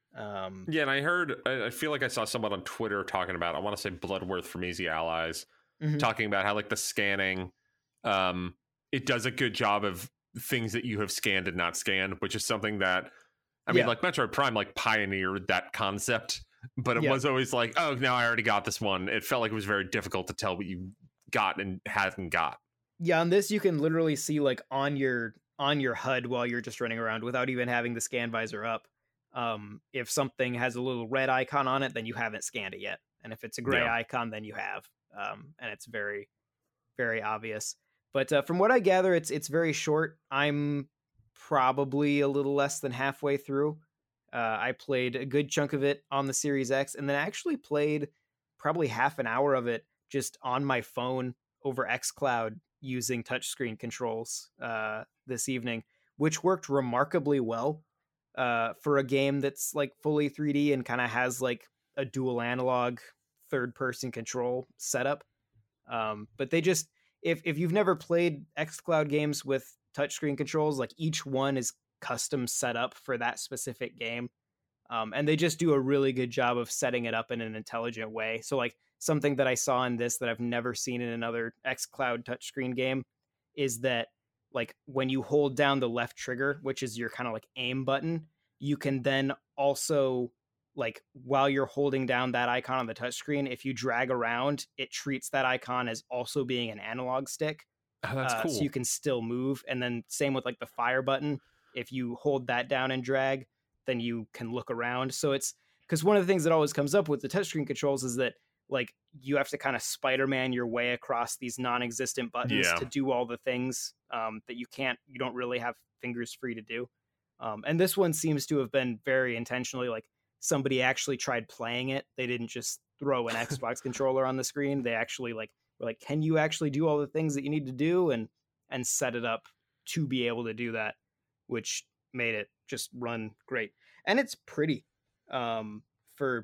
Um, yeah, and I heard, I, I feel like I saw someone on Twitter talking about, I want to say Bloodworth from Easy Allies, mm-hmm. talking about how like the scanning, um, it does a good job of things that you have scanned and not scanned, which is something that, I mean, yeah. like Metroid Prime like pioneered that concept, but it yeah. was always like, oh, now I already got this one. It felt like it was very difficult to tell what you got and hadn't got. Yeah, on this you can literally see like on your on your H U D while you're just running around without even having the scan visor up. Um, if something has a little red icon on it, then you haven't scanned it yet. And if it's a gray yeah. icon, then you have. Um, and it's very, very obvious. But uh, from what I gather, it's it's very short. I'm probably a little less than halfway through. Uh, I played a good chunk of it on the Series X, and then actually played probably half an hour of it just on my phone over xCloud using touchscreen controls uh, this evening, which worked remarkably well uh, for a game that's like fully three D and kind of has like a dual analog third person control setup. Um, but they just, if, if you've never played xCloud games with touchscreen controls, like each one is custom set up for that specific game. Um, and they just do a really good job of setting it up in an intelligent way. So like something that I saw in this that I've never seen in another xCloud touchscreen game is that like when you hold down the left trigger, which is your kind of like aim button, you can then also like while you're holding down that icon on the touchscreen, if you drag around, it treats that icon as also being an analog stick. Oh, that's uh, cool. So you can still move. And then same with like the fire button. If you hold that down and drag, then you can look around. So it's because one of the things that always comes up with the touchscreen controls is that like you have to kind of Spider-Man your way across these non-existent buttons yeah. to do all the things um, that you can't, you don't really have fingers free to do. Um, and this one seems to have been very intentionally like somebody actually tried playing it. They didn't just throw an Xbox controller on the screen. They actually like were like, can you actually do all the things that you need to do? And, and set it up to be able to do that, which made it just run great. And it's pretty um, for,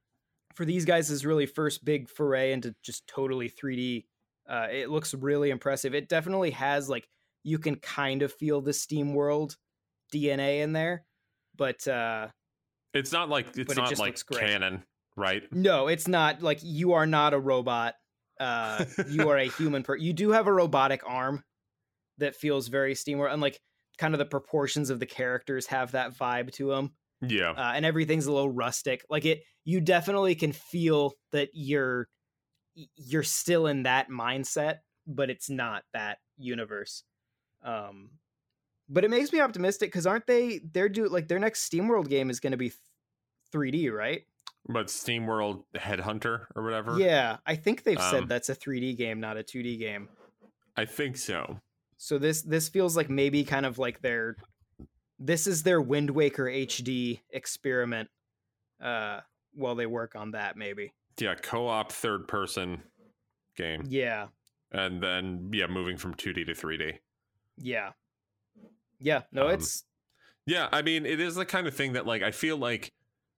for these guys is really first big foray into just totally three D. Uh, it looks really impressive. It definitely has like, you can kind of feel the Steam World D N A in there, but uh, it's not like, it's not it like canon, right? No, it's not like you are not a robot. Uh, you are a human. Per- you do have a robotic arm that feels very Steam World, and like kind of the proportions of the characters have that vibe to them. Yeah. Uh, and everything's a little rustic. Like it, you definitely can feel that you're, you're still in that mindset, but it's not that universe. Um, but it makes me optimistic because aren't they, they're do like their next SteamWorld game is going to be three D, right? But SteamWorld Headhunter or whatever. Yeah. I think they've um, said that's a three D game, not a two D game. I think so. So this, this feels like maybe kind of like their, this is their Wind Waker H D experiment uh, while they work on that, maybe. Yeah, co-op third-person game. Yeah. And then, yeah, moving from two D to three D. Yeah. Yeah, no, um, it's... Yeah, I mean, it is the kind of thing that, like, I feel like,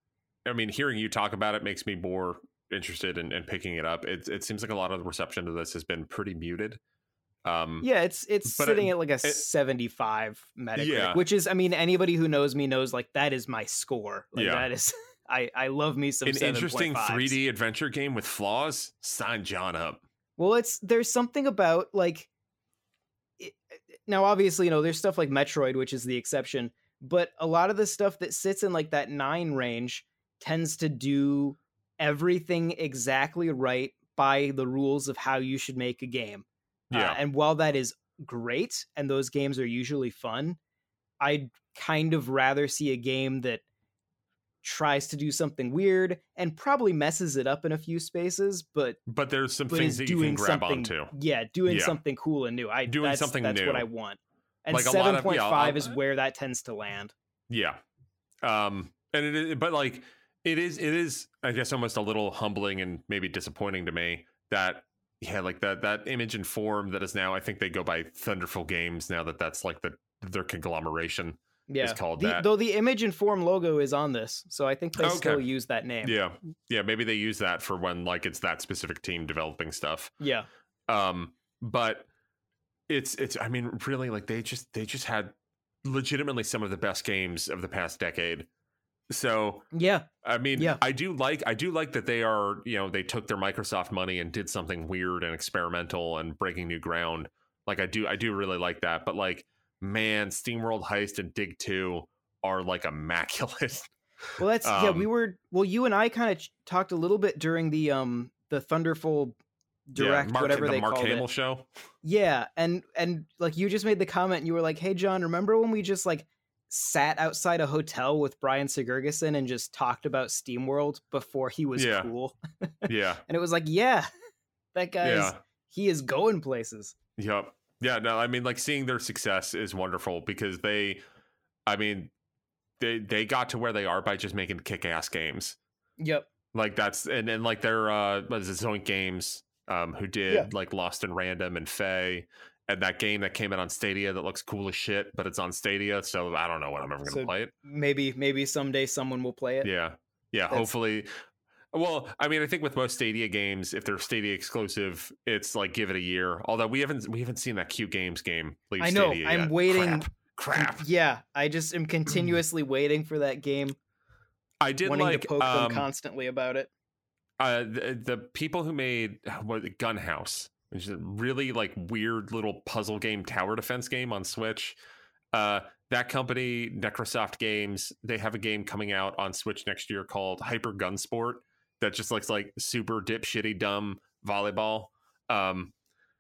I mean, hearing you talk about it makes me more interested in, in picking it up. It, it seems like a lot of the reception to this has been pretty muted. Um, yeah, it's it's sitting it, at like a it, seventy-five Metacritic, yeah. which is, I mean, anybody who knows me knows like that is my score. Like, yeah, that is, I I love me some an interesting three D adventure game with flaws. Sign John up. Well, it's there's something about like, it, now obviously you know there's stuff like Metroid, which is the exception, but a lot of the stuff that sits in like that nine range tends to do everything exactly right by the rules of how you should make a game. Yeah. Uh, and while that is great, and those games are usually fun, I'd kind of rather see a game that tries to do something weird and probably messes it up in a few spaces, but but there's some but things that you can grab onto. Yeah, doing yeah. something cool and new. I doing that's, something that's new. what I want. And like seven point five yeah, is where that tends to land. Yeah. Um, and it is, but like it is, it is, I guess, almost a little humbling and maybe disappointing to me that yeah, like that that Image and Form that is now, I think they go by Thunderful Games now that that's like the their conglomeration Yeah, is called the, that. though the Image and Form logo is on this, so I think they Okay. still use that name. Yeah, yeah, maybe they use that for when like it's that specific team developing stuff. Yeah, um, but it's it's I mean, really, like they just they just had legitimately some of the best games of the past decade. So yeah, I mean, Yeah. I do like I do like that they are, you know, they took their Microsoft money and did something weird and experimental and breaking new ground. Like I do I do really like that. But like, man, SteamWorld Heist and Dig two are like immaculate. Well, that's yeah. We Um, were well. You and I kind of ch- talked a little bit during the um the Thunderful Direct, yeah, Mark, whatever the they Mark called Hamill it. show. Yeah, and and like you just made the comment, and you were like, "Hey, John, remember when we just like sat outside a hotel with Brian Sigurgesson and just talked about SteamWorld before he was Yeah. cool?" Yeah. And it was like, yeah, that guy Yeah. is he is going places. Yep. Yeah, no, I mean, like seeing their success is wonderful because they, I mean, they they got to where they are by just making kick-ass games. Yep. Like that's and and like their uh, what is it, Zoink Games, um, who did Yeah. like Lost in Random and Faye, and that game that came out on Stadia that looks cool as shit, but it's on Stadia, so I don't know when I'm ever gonna So play it. maybe maybe someday someone will play it. Yeah, yeah, That's- hopefully. Well, I mean, I think with most Stadia games, if they're Stadia exclusive, it's like give it a year. Although we haven't we haven't seen that Q Games game leave I know. Stadia I'm yet. waiting. Crap. Crap. Yeah, I just am continuously waiting for that game, I did wanting like to poke um, them constantly about it. uh, the, the people who made what Gunhouse, which is a really like weird little puzzle game, tower defense game on Switch. Uh, that company, Necrosoft Games, they have a game coming out on Switch next year called Hyper Gun Sport that just looks like super dipshitty dumb volleyball. Um,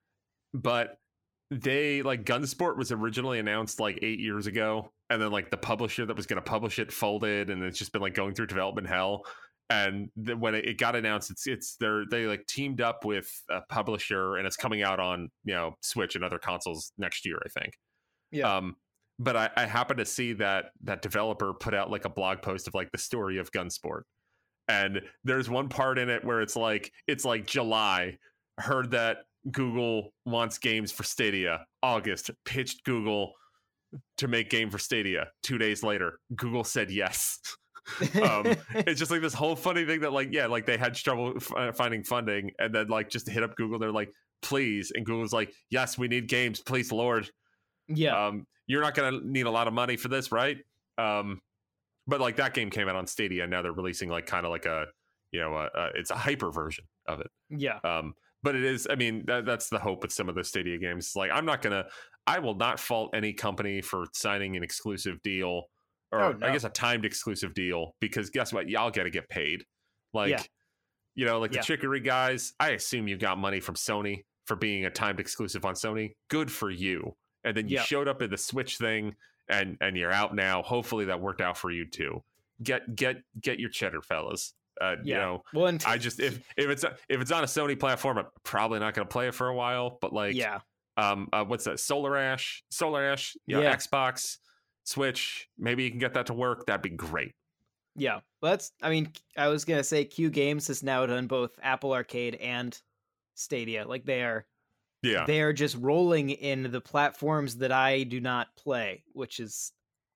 but they like Gunsport was originally announced like eight years ago, and then like the publisher that was going to publish it folded, and it's just been like going through development hell. And then when it, it got announced, it's it's they're they like teamed up with a publisher, and it's coming out on, you know, Switch and other consoles next year, I think. Yeah. Um, but I, I happened to see that that developer put out like a blog post of like the story of Gunsport, and there's one part in it where it's like it's like July, heard that Google wants games for Stadia. August, pitched Google to make game for Stadia. Two days later, Google said yes. um, it's just like this whole funny thing that like, yeah, like they had trouble f- finding funding, and then like just to hit up Google, they're like, please. And Google's like, yes, we need games. Please, Lord. Yeah. Um, you're not going to need a lot of money for this, right? Um, but like that game came out on Stadia, and now they're releasing like kind of like a, you know, a, a, it's a hyper version of it. Yeah. Um, but it is, I mean, that, that's the hope with some of the Stadia games. It's like, I'm not going to, I will not fault any company for signing an exclusive deal, or Oh, no. I guess a timed exclusive deal, because guess what? Y'all got to get paid. Like, Yeah. you know, like Yeah. the Chicory guys, I assume you got money from Sony for being a timed exclusive on Sony. Good for you. And then you Yeah. showed up at the Switch thing, and and you're out now. Hopefully that worked out for you too. Get get get your cheddar, fellas. Uh, Yeah. You know, Well, and I just if if it's if it's on a Sony platform, I'm probably not going to play it for a while. But like, yeah. um, uh, what's that? Solar Ash, Solar Ash, you know, Yeah. Xbox, Switch. Maybe you can get that to work. That'd be great. Yeah. Well, that's, I mean, I was going to say Q Games has now done both Apple Arcade and Stadia. Like they are, Yeah, they are just rolling in the platforms that I do not play, which is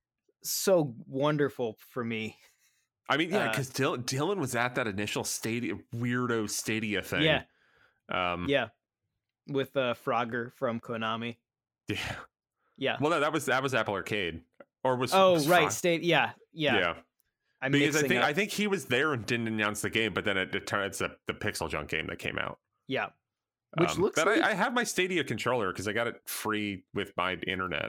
so wonderful for me. I mean, yeah, uh, because Dylan, Dylan was at that initial Stadia weirdo Stadia thing. Yeah. Um, Yeah. With uh, Frogger from Konami. yeah. Yeah. Well, no, that was that was Apple Arcade, or was Oh, was right. Frog- State. Yeah. Yeah. yeah. I'm Because I mixing think up. I think he was there and didn't announce the game, but then it, it turned it's the the Pixel Junk game that came out. Yeah. Which Um, looks that like... I, I have my Stadia controller because I got it free with my internet,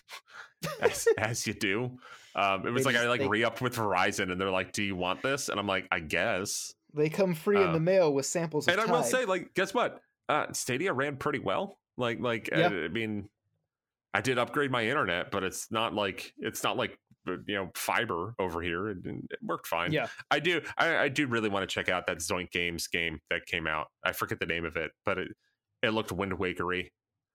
as, as you do. Um, it was They like I just- like they- re-upped with Verizon, and they're like, "Do you want this?" And I'm like, "I guess." They come free in uh, the mail with samples of And I will Tide. say, like, guess what? Uh, Stadia ran pretty well. Like, like Yeah. uh, I mean, I did upgrade my internet, but it's not like it's not like uh, you know, fiber over here. It, it worked fine. Yeah. I do. I, I do really want to check out that Zoink Games game that came out. I forget the name of it, but it it looked Wind Wakery.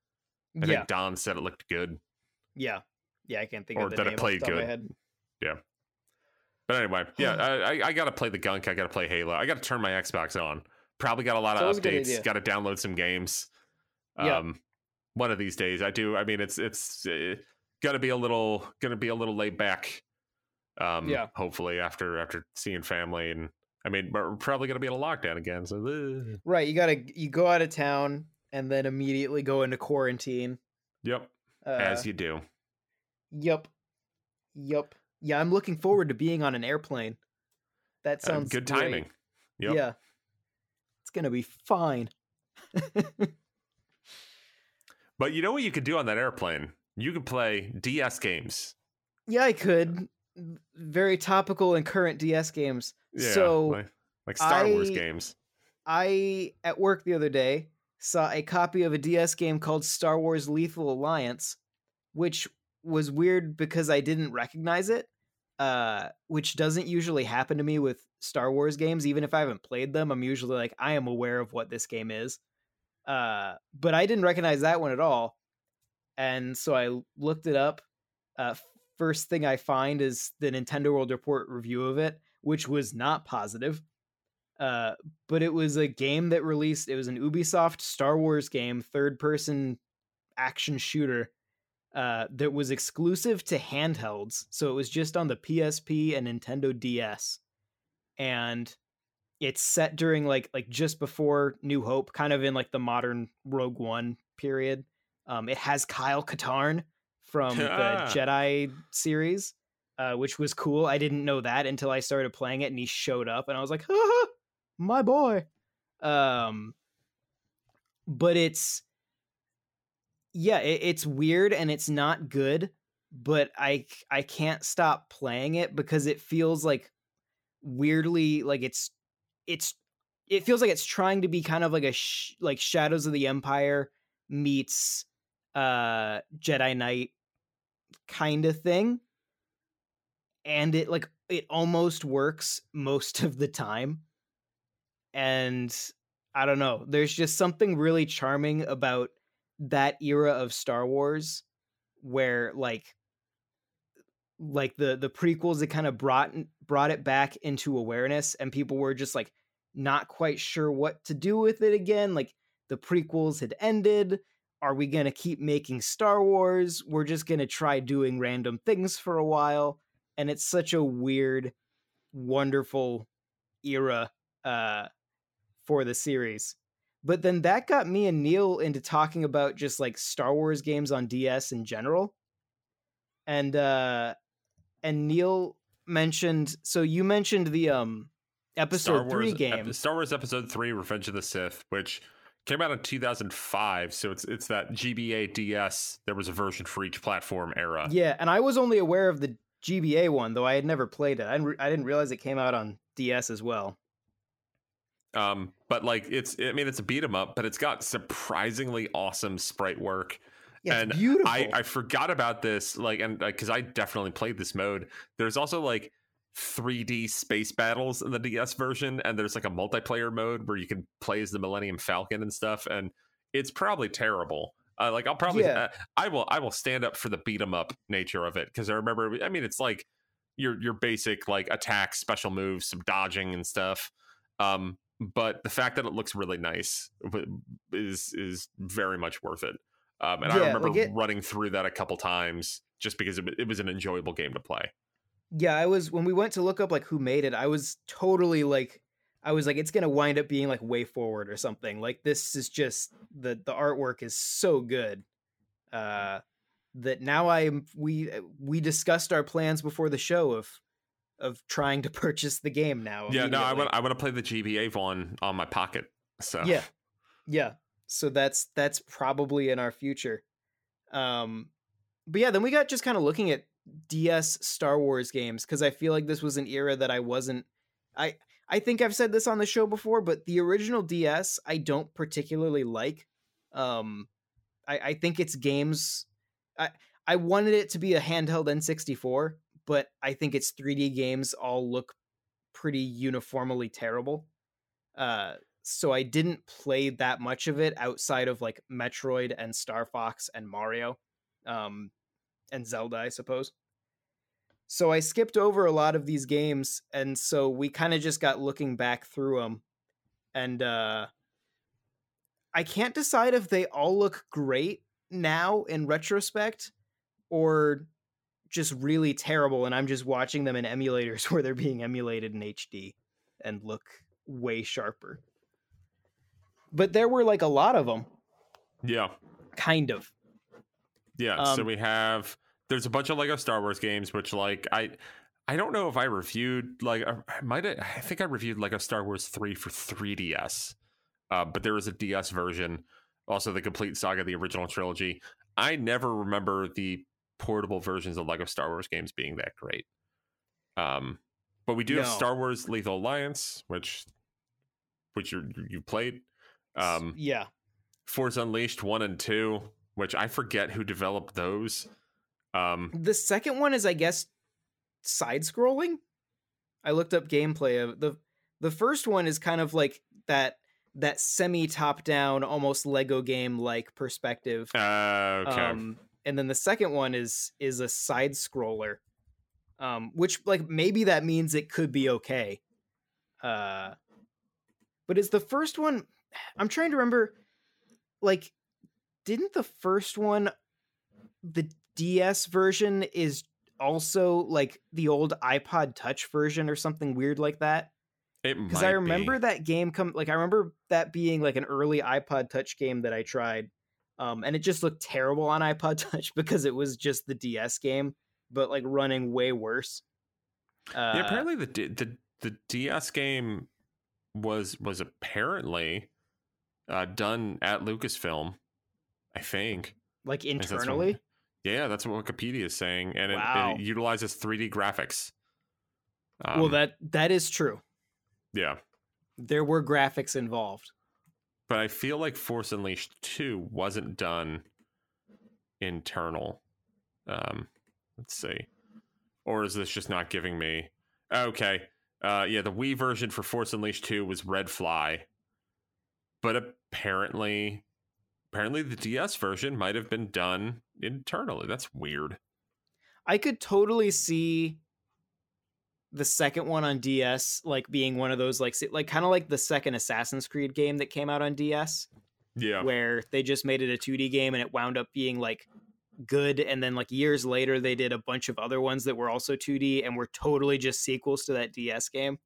I Yeah. think Don said it looked good. Yeah. Yeah. I can't think Or of the that it name off played the top of my good. head. But anyway, yeah, I, I, I got to play the gunk. I got to play Halo. I got to turn my Xbox on. Probably got a lot It's of always a good updates. idea. Got to download some games. Yeah. Um, one of these days, I do. I mean, it's it's uh, gonna be a little gonna be a little laid back. Um, Yeah. hopefully after after seeing family, and I mean, we're probably gonna be in a lockdown again. So uh, Right. You gotta you go out of town and then immediately go into quarantine. yep, Uh, as you do. Yep. Yep. Yeah, I'm looking forward to being on an airplane. That Uh, sounds good great. timing. Yep. Yeah. It's gonna be fine. But you know what you could do on that airplane? You could play D S games. Yeah, I could. Very topical and current D S games. Yeah, so like, like Star I, Wars games. I at work the other day saw a copy of a D S game called Star Wars Lethal Alliance, which was weird because I didn't recognize it. Uh, which doesn't usually happen to me with Star Wars games. Even if I haven't played them, I'm usually like, I am aware of what this game is. Uh, but I didn't recognize that one at all. And so I looked it up. Uh, first thing I find is the Nintendo World Report review of it, which was not positive. Uh, but it was a game that released, it was an Ubisoft Star Wars game, third person action shooter, uh, that was exclusive to handhelds. So it was just on the P S P and Nintendo D S. And it's set during like like just before New Hope, kind of in like the modern Rogue One period. Um, it has Kyle Katarn from the Jedi series, uh, which was cool. I didn't know that until I started playing it, and he showed up, and I was like, "Ha, my boy." Um, but it's yeah, it, it's weird and it's not good, but I I can't stop playing it because it feels like weirdly like it's it's it feels like it's trying to be kind of like a sh- like Shadows of the Empire meets uh Jedi Knight kind of thing, and it like it almost works most of the time. And I don't know, there's just something really charming about that era of Star Wars where like like the the prequels, it kind of brought brought it back into awareness, and people were just like not quite sure what to do with it again. Like the prequels had ended. Are we going to keep making Star Wars? We're just going to try doing random things for a while. And it's such a weird, wonderful era uh, for the series. But then that got me and Neil into talking about just like Star Wars games on D S in general. And uh, and Neil mentioned, so you mentioned the um episode Star three Wars, game. ep- Star Wars Episode Three: Revenge of the Sith, which came out in two thousand five. So it's it's that G B A D S. There was a version for each platform era. Yeah, and I was only aware of the G B A one, though I had never played it. I didn't, re- I didn't realize it came out on D S as well. Um, but like it's, I mean, it's a beat 'em up, but it's got surprisingly awesome sprite work. Yeah, it's and beautiful. I, I forgot about this, like, and because uh, I definitely played this mode. There's also like three D space battles in the D S version, and there's like a multiplayer mode where you can play as the Millennium Falcon and stuff. And it's probably terrible. Uh, like I'll probably, Yeah. uh, I will, I will stand up for the beat 'em up nature of it, because I remember, I mean, it's like your your basic like attack, special moves, some dodging and stuff. Um, but the fact that it looks really nice is is very much worth it. Um, and Yeah, I remember like it- running through that a couple times just because it, it was an enjoyable game to play. Yeah, I was, when we went to look up like who made it, I was totally like, I was like, it's gonna wind up being like Way Forward or something. Like this is just the the artwork is so good. Uh, that now I we we discussed our plans before the show of of trying to purchase the game now. Yeah, no, I immediately. want I want to play the G B A one on my pocket. So Yeah, yeah. So that's that's probably in our future. Um, but yeah, then we got just kind of looking at D S Star Wars games, because I feel like this was an era that I wasn't. I I think I've said this on the show before, but the original D S I don't particularly like. Um, I I think it's games. I I wanted it to be a handheld N sixty-four, but I think its three D games all look pretty uniformly terrible. Uh, so I didn't play that much of it outside of like Metroid and Star Fox and Mario, um, and Zelda, I suppose. So I skipped over a lot of these games, and so we kind of just got looking back through them. and uh, I can't decide if they all look great now in retrospect or just really terrible, and I'm just watching them in emulators where they're being emulated in H D and look way sharper. But there were like a lot of them. Yeah. Kind of. Yeah. Um, so we have, there's a bunch of Lego Star Wars games, which like I, I don't know if I reviewed like I might I think I reviewed Lego Star Wars three for three D S, uh, but there was a D S version, also the complete saga, the original trilogy. I never remember the portable versions of Lego Star Wars games being that great. Um, but we do No. have Star Wars Lethal Alliance, which which you you played. Um, yeah. Force Unleashed one and two, which I forget who developed those. Um, The second one is, I guess, side scrolling. I looked up gameplay of the the first one is kind of like that that semi top down, almost Lego game like perspective. uh, okay. Um, and then the second one is is a side scroller, um, which like maybe that means it could be okay. Uh, but is the first one? I'm trying to remember. Like, didn't the first one, the D S version, is also like the old iPod Touch version or something weird like that? It Because might I remember be. that game come like I remember that being like an early iPod Touch game that I tried, um, and it just looked terrible on iPod Touch because it was just the D S game, but like running way worse. Uh, Yeah, apparently the D- the the D S game was was apparently uh, done at Lucasfilm, I think. like Is that's what- internally. yeah, that's what Wikipedia is saying, and it, Wow. it utilizes three D graphics. Um, Well, that that is true. yeah, There were graphics involved. but I feel like Force Unleashed two wasn't done internal. Um, let's see, or is this just not giving me? Okay, uh, yeah, the Wii version for Force Unleashed two was Red Fly, but apparently, apparently the D S version might have been done internally. That's weird. I could totally see the second one on D S like being one of those like like kind of like the second Assassin's Creed game that came out on D S, Yeah, where they just made it a two D game and it wound up being like good, and then like years later they did a bunch of other ones that were also two D and were totally just sequels to that D S game.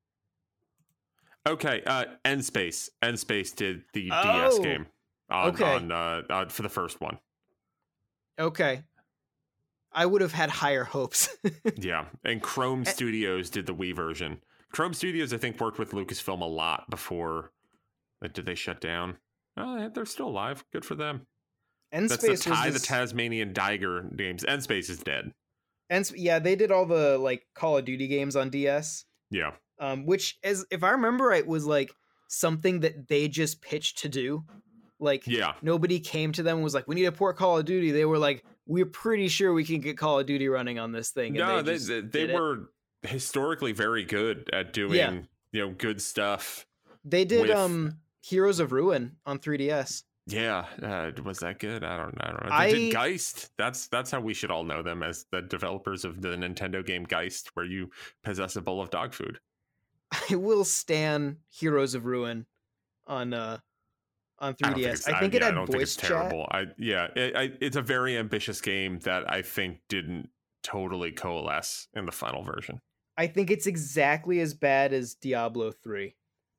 okay. Uh, Endspace. Endspace did the D S Oh, game on, okay. on uh, uh, for the first one. Okay. I would have had higher hopes. Yeah, and Chrome Studios did the Wii version. Chrome Studios, I think, worked with Lucasfilm a lot before. Like, did they shut down? Oh, they're still alive. Good for them. That's the Endspace Ty was the this, Tasmanian Tiger games. Endspace is dead. Ends, yeah, they did all the like Call of Duty games on D S. Yeah, Um, which, as if I remember right, was like something that they just pitched to do. Like, yeah, nobody came to them and was like, "We need to port Call of Duty." They were like, "We're pretty sure we can get Call of Duty running on this thing." And no, they they just they, they did it. were historically very good at doing Yeah. you know good stuff. They did with- um Heroes of Ruin on three D S. Yeah, uh, was that good? I don't, I don't know. They I- did Geist. That's that's how we should all know them, as the developers of the Nintendo game Geist, where you possess a bowl of dog food. I will stan Heroes of Ruin on uh on I don't three D think S. it's, I think I, it yeah, I had don't think voice it's chat. terrible. I yeah, it, I, it's a very ambitious game that I think didn't totally coalesce in the final version. I think it's exactly as bad as Diablo three.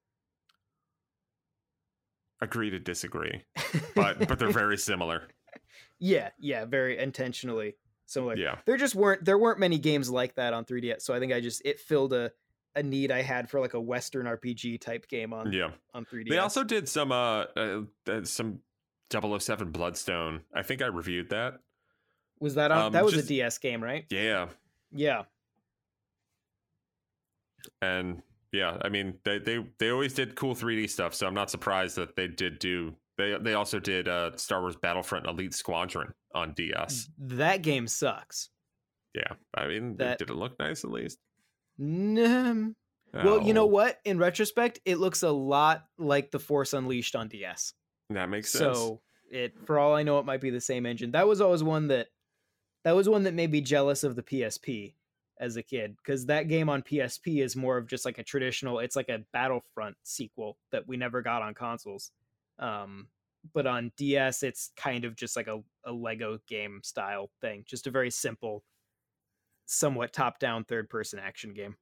Agree to disagree, but but they're very similar. yeah, yeah, very intentionally similar. Yeah, There just weren't there weren't many games like that on three D S, so I think I just it filled a a need I had for like a Western R P G type game on yeah. on three D S. They also did some uh, uh uh, some double oh seven Bloodstone. I think I reviewed that. was that on um, that was just- a D S game, right? Yeah, Yeah. and yeah, I mean they they they always did cool three D stuff, so I'm not surprised that they did do. They they also did uh, Star Wars Battlefront Elite Squadron on D S. That game sucks. Yeah, I mean, That- did it look nice at least? Nim. Well, you know Oh, what? In retrospect, it looks a lot like The Force Unleashed on D S. that makes sense. So it, for all I know, it might be the same engine. That was always one that, that was one that made me jealous of the P S P, as a kid, because that game on P S P is more of just like a traditional, it's like a Battlefront sequel that we never got on consoles. Um, but on D S, it's kind of just like a, a Lego game style thing, just a very simple, somewhat top-down third-person action game.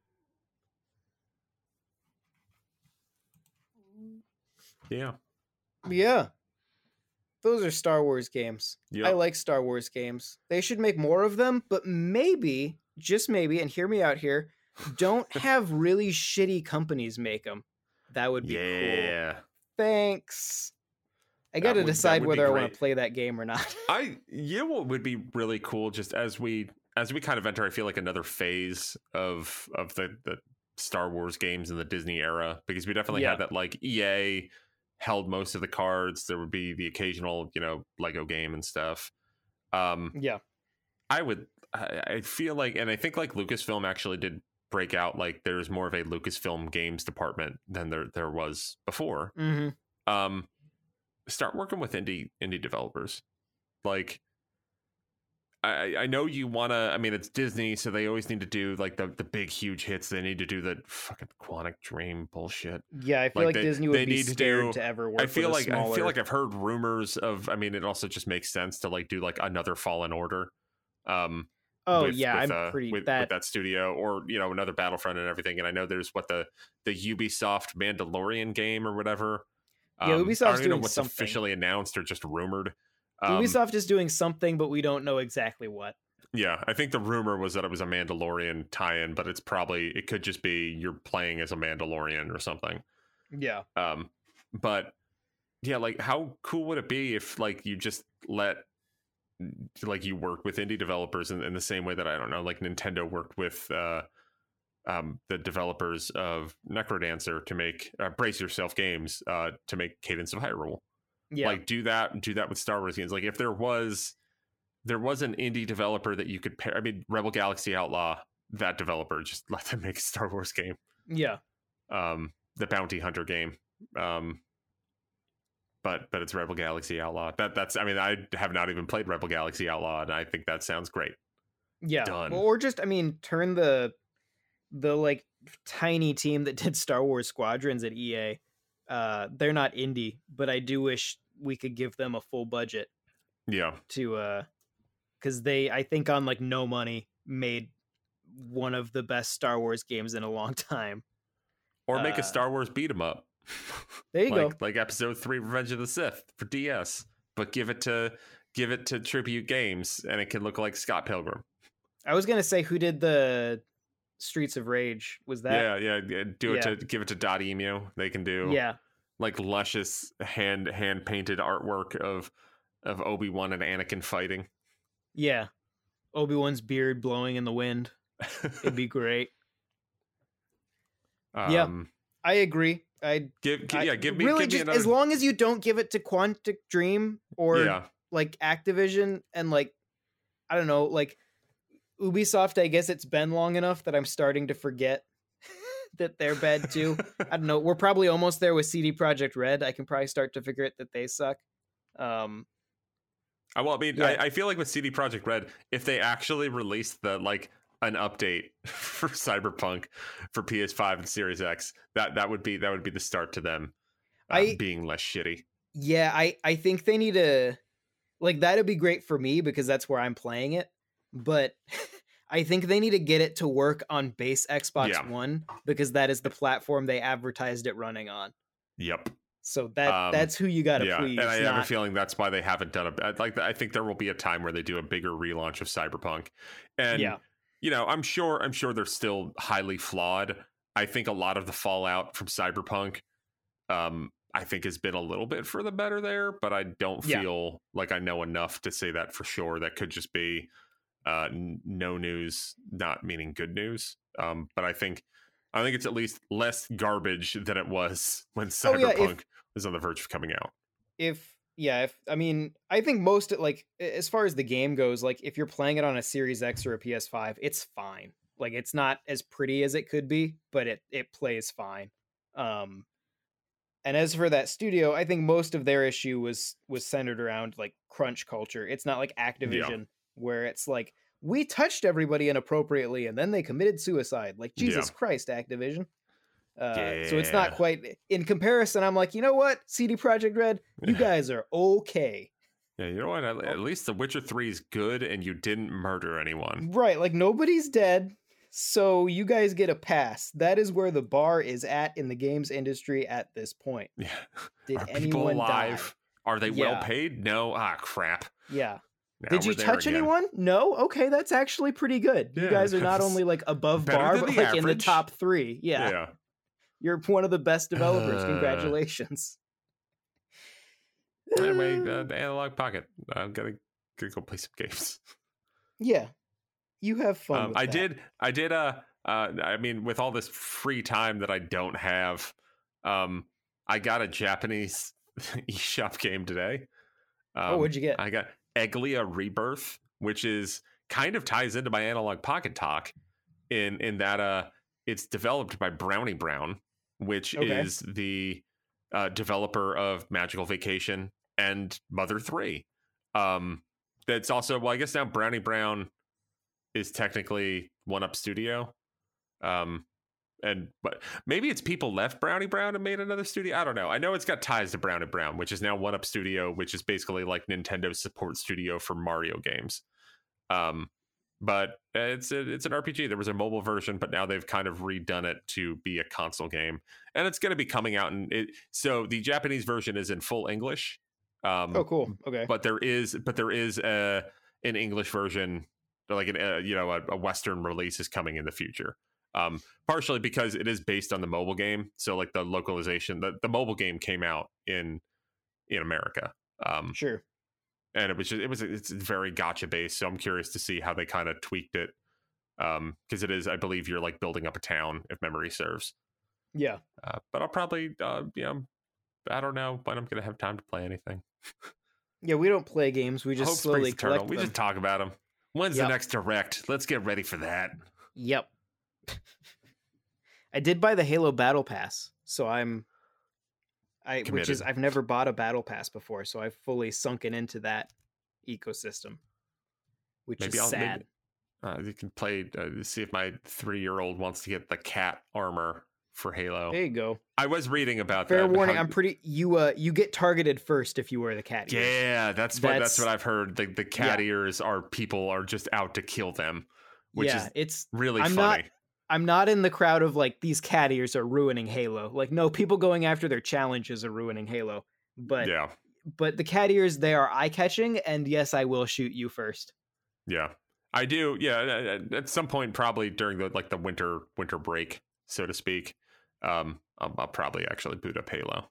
Yeah. Yeah. Those are Star Wars games. Yep. I like Star Wars games. They should make more of them, but maybe, just maybe, and hear me out here, don't have really shitty companies make them. That would be yeah. cool. Thanks. I got to decide whether I want to play that game or not. I, you know what would be really cool, just as we as we kind of enter, I feel like another phase of of the the Star Wars games in the Disney era, because we definitely Yeah. had that, like, E A held most of the cards. There would be the occasional, you know, Lego game and stuff. Um, Yeah. I would, I, I feel like, and I think like Lucasfilm actually did break out, like there's more of a Lucasfilm games department than there there was before. Mm-hmm. Um, start working with indie indie developers. Like, I I know you want to. I mean, it's Disney, so they always need to do like the the big huge hits. They need to do the fucking Quantic Dream bullshit. Yeah, I feel like, Like, they- Disney would they be need to scared do- to ever work I feel with a like smaller... I feel like I've heard rumors of. I mean, it also just makes sense to like do like another Fallen Order. Um, Oh with, yeah, with, I'm uh, pretty with, that, with that studio, or you know, another Battlefront and everything. And I know there's what the the Ubisoft Mandalorian game or whatever. Yeah, Um, Ubisoft's I don't even know doing what's something. officially announced or just rumored. Um, Ubisoft is doing something, but we don't know exactly what. Yeah, I think the rumor was that it was a Mandalorian tie-in, but it's probably it could just be you're playing as a Mandalorian or something. Yeah. Um, but yeah, like how cool would it be if like you just let like you work with indie developers in, in the same way that I don't know, like Nintendo worked with uh, um, the developers of Necrodancer to make uh, Brace Yourself games uh, to make Cadence of Hyrule. Yeah. Like do that, do that with Star Wars games. Like if there was. There was an indie developer that you could pair. I mean, Rebel Galaxy Outlaw, that developer, just let them make a Star Wars game. Yeah. Um, the Bounty Hunter game. Um, but but it's Rebel Galaxy Outlaw. That that's. I mean, I have not even played Rebel Galaxy Outlaw, and I think that sounds great. Yeah. Done. Or just, I mean, turn the the like tiny team that did Star Wars Squadrons at E A. Uh, they're not indie, but I do wish we could give them a full budget. Yeah. To uh. Because they, I think, on like no money, made one of the best Star Wars games in a long time. Or make Uh, a Star Wars beat 'em up. There you like, go. Like Episode Three, Revenge of the Sith for D S, but give it to give it to Tribute Games, and it can look like Scott Pilgrim. I was gonna say, who did the Streets of Rage? Was that? Yeah, yeah. yeah. Do it Yeah. to give it to Dot Emu. They can do. Yeah. Like luscious hand hand painted artwork of of Obi-Wan and Anakin fighting. Yeah. Obi-Wan's beard blowing in the wind. It'd be great. um, Yeah. I agree. I give, gi- I- yeah, give me really give me just another, as long as you don't give it to Quantic Dream or yeah, like Activision and like I don't know, like Ubisoft. I guess it's been long enough that I'm starting to forget that they're bad too. I don't know. We're probably almost there with C D Projekt Red. I can probably start to figure it that they suck. Um, I, well, I mean, Yeah. I, I feel like with C D Projekt Red, if they actually released the like an update for Cyberpunk for P S five and Series X, that that would be that would be the start to them uh, I- being less shitty. yeah, I I think they need to like that'd be great for me because that's where I'm playing it. But I think they need to get it to work on base Xbox Yeah. One because that is the platform they advertised it running on. Yep. So that Um, that's who you got to yeah, please. and I have a not- feeling that's why they haven't done a like. I think there will be a time where they do a bigger relaunch of Cyberpunk, and Yeah. you know, I'm sure, I'm sure they're still highly flawed. I think a lot of the fallout from Cyberpunk, um, I think has been a little bit for the better there, but I don't Yeah. feel like I know enough to say that for sure. That could just be uh, n- no news, not meaning good news. Um, but I think, I think it's at least less garbage than it was when Oh, yeah, Cyberpunk if- was on the verge of coming out. if yeah, if I mean, I think most like as far as the game goes, like if you're playing it on a Series X or a P S five, it's fine. Like it's not as pretty as it could be, but it it plays fine. Um and as for that studio, I think most of their issue was was centered around like crunch culture. It's not like Activision where it's like we touched everybody inappropriately and then they committed suicide. Like, Jesus Yeah. Christ, Activision. Uh, yeah. So it's not quite in comparison. I'm like, you know what, C D Projekt Red, you guys are okay. Yeah, you know what? At, at least The Witcher three is good, and you didn't murder anyone. Right, like nobody's dead, so you guys get a pass. That is where the bar is at in the games industry at this point. Yeah. Did Are anyone people alive? die? Are they Yeah. well paid? No. Ah, crap. Yeah. Now Did you we're there touch again. anyone? No? Okay, that's actually pretty good. You Yeah, guys are not that's only like above better bar, than but the like in the average. top three. Yeah. Yeah. You're one of the best developers. Uh, Congratulations. Anyway, Uh, uh, the Analog Pocket. I'm gonna, gonna go play some games. yeah. You have fun. Um, with I that. did. I did. Uh, uh, I mean, with all this free time that I don't have, um, I got a Japanese eShop game today. Um, Oh, what'd you get? I got Eglia Rebirth, which is kind of ties into my Analog Pocket talk, in in that uh, it's developed by Brownie Brown, which Okay. is the uh, developer of Magical Vacation and Mother three. Um, that's also, well, I guess now Brownie Brown is technically One Up Studio. Um, and but maybe it's people left Brownie Brown and made another studio. I don't know. I know it's got ties to Brownie Brown, which is now One Up Studio, which is basically like Nintendo's support studio for Mario games. Um, but it's a, it's an R P G. There was a mobile version, but now they've kind of redone it to be a console game, and it's going to be coming out. And it, so the Japanese version is in full English. Um, Oh, cool. Okay. but there is but there is a an English version, like an uh, you know a, a Western release is coming in the future. Um, partially because it is based on the mobile game, so like the localization, the, the mobile game came out in in America, um, Sure. and it was just, it was it's very gacha based. So I'm curious to see how they kind of tweaked it, um, because it is, I believe, you're like building up a town if memory serves. Yeah. Uh, but I'll probably, uh, you know, I don't know when I'm gonna have time to play anything. Yeah, we don't play games. We just Hope slowly Springs Eternal. collect We them. just talk about them. When's Yep. the next direct? Let's get ready for that. Yep. I did buy the Halo Battle Pass, so I'm I which is Committed. I've never bought a Battle Pass before, so I've fully sunken into that ecosystem. Which Maybe is I'll- maybe- sad. Uh, you can play, uh, see if my three-year-old wants to get the cat armor for Halo. There you go. I was reading about Fair that. warning, how- I'm pretty you uh you get targeted first if you wear the cat ears. Yeah, that's what that's, That's- what I've heard. The the cat Yeah. ears are people are just out to kill them, which yeah, is it's really I'm not- funny. I'm not in the crowd of like these cat ears are ruining Halo. Like no, people going after their challenges are ruining Halo. But yeah, but the cat ears, they are eye-catching, and yes, I will shoot you first. yeah, I do. Yeah, at- at some point, probably during the like the winter winter break, so to speak. Um, I'll, I'll probably actually boot up Halo.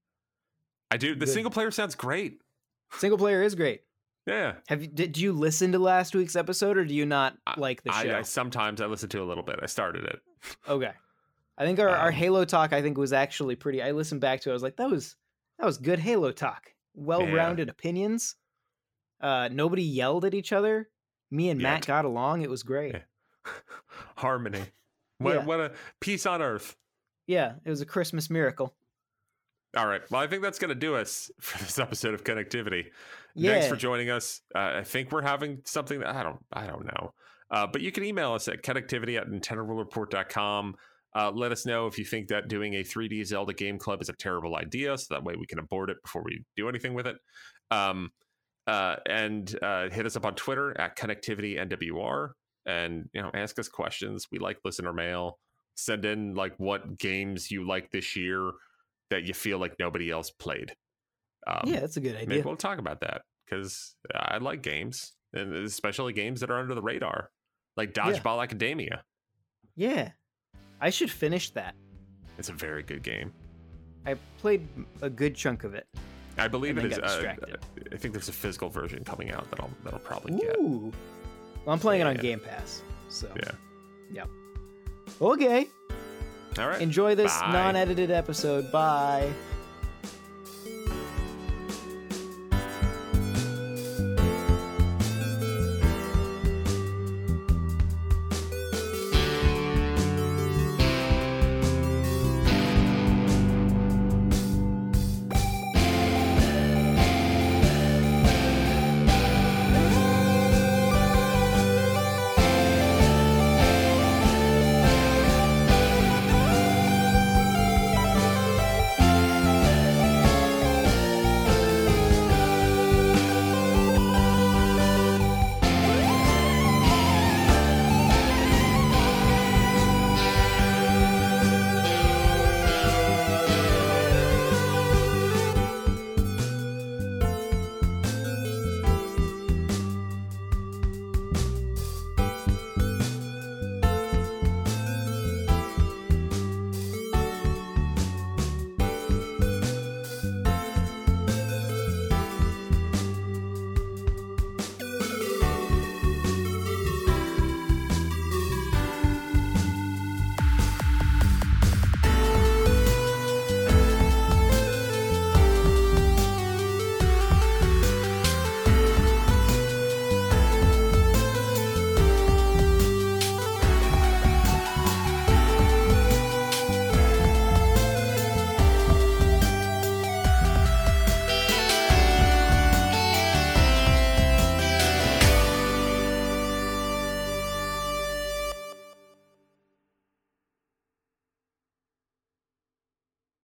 I do. The Good. single player sounds great. Single player is great. Yeah, Have you did you listen to last week's episode, or do you not I- like the show? I, I sometimes I listen to a little bit. I started it. Okay, I think our, our Um, Halo talk I think was actually pretty. I listened back to it. I was like, that was that was good Halo talk. Well-rounded opinions. Uh, nobody yelled at each other. Me and Matt Yet. got along. It was great. Yeah. Harmony. What Yeah. what a peace on earth. Yeah, it was a Christmas miracle. All right. Well, I think that's going to do us for this episode of Connectivity. Yeah. Thanks for joining us. Uh, I think we're having something that I don't I don't know. Uh, but you can email us at connectivity at nintendo world report dot com. Uh, let us know if you think that doing a three D Zelda game club is a terrible idea, so that way we can abort it before we do anything with it. Um, uh, and uh, hit us up on Twitter at connectivity N W R, and you know, ask us questions. We like listener mail. Send in like what games you like this year that you feel like nobody else played. Um, Yeah, that's a good maybe idea. we'll talk about that because I like games, and especially games that are under the radar, like Dodgeball Academia. Yeah, I should finish that. It's a very good game. I played a good chunk of it. I believe And it then is. got Uh, distracted. I think there's a physical version coming out that I'll that'll probably get. Ooh. Well, I'm playing it on Yeah. Game Pass. So Yeah. Yep. Okay. All right. Enjoy this Bye. non-edited episode. Bye.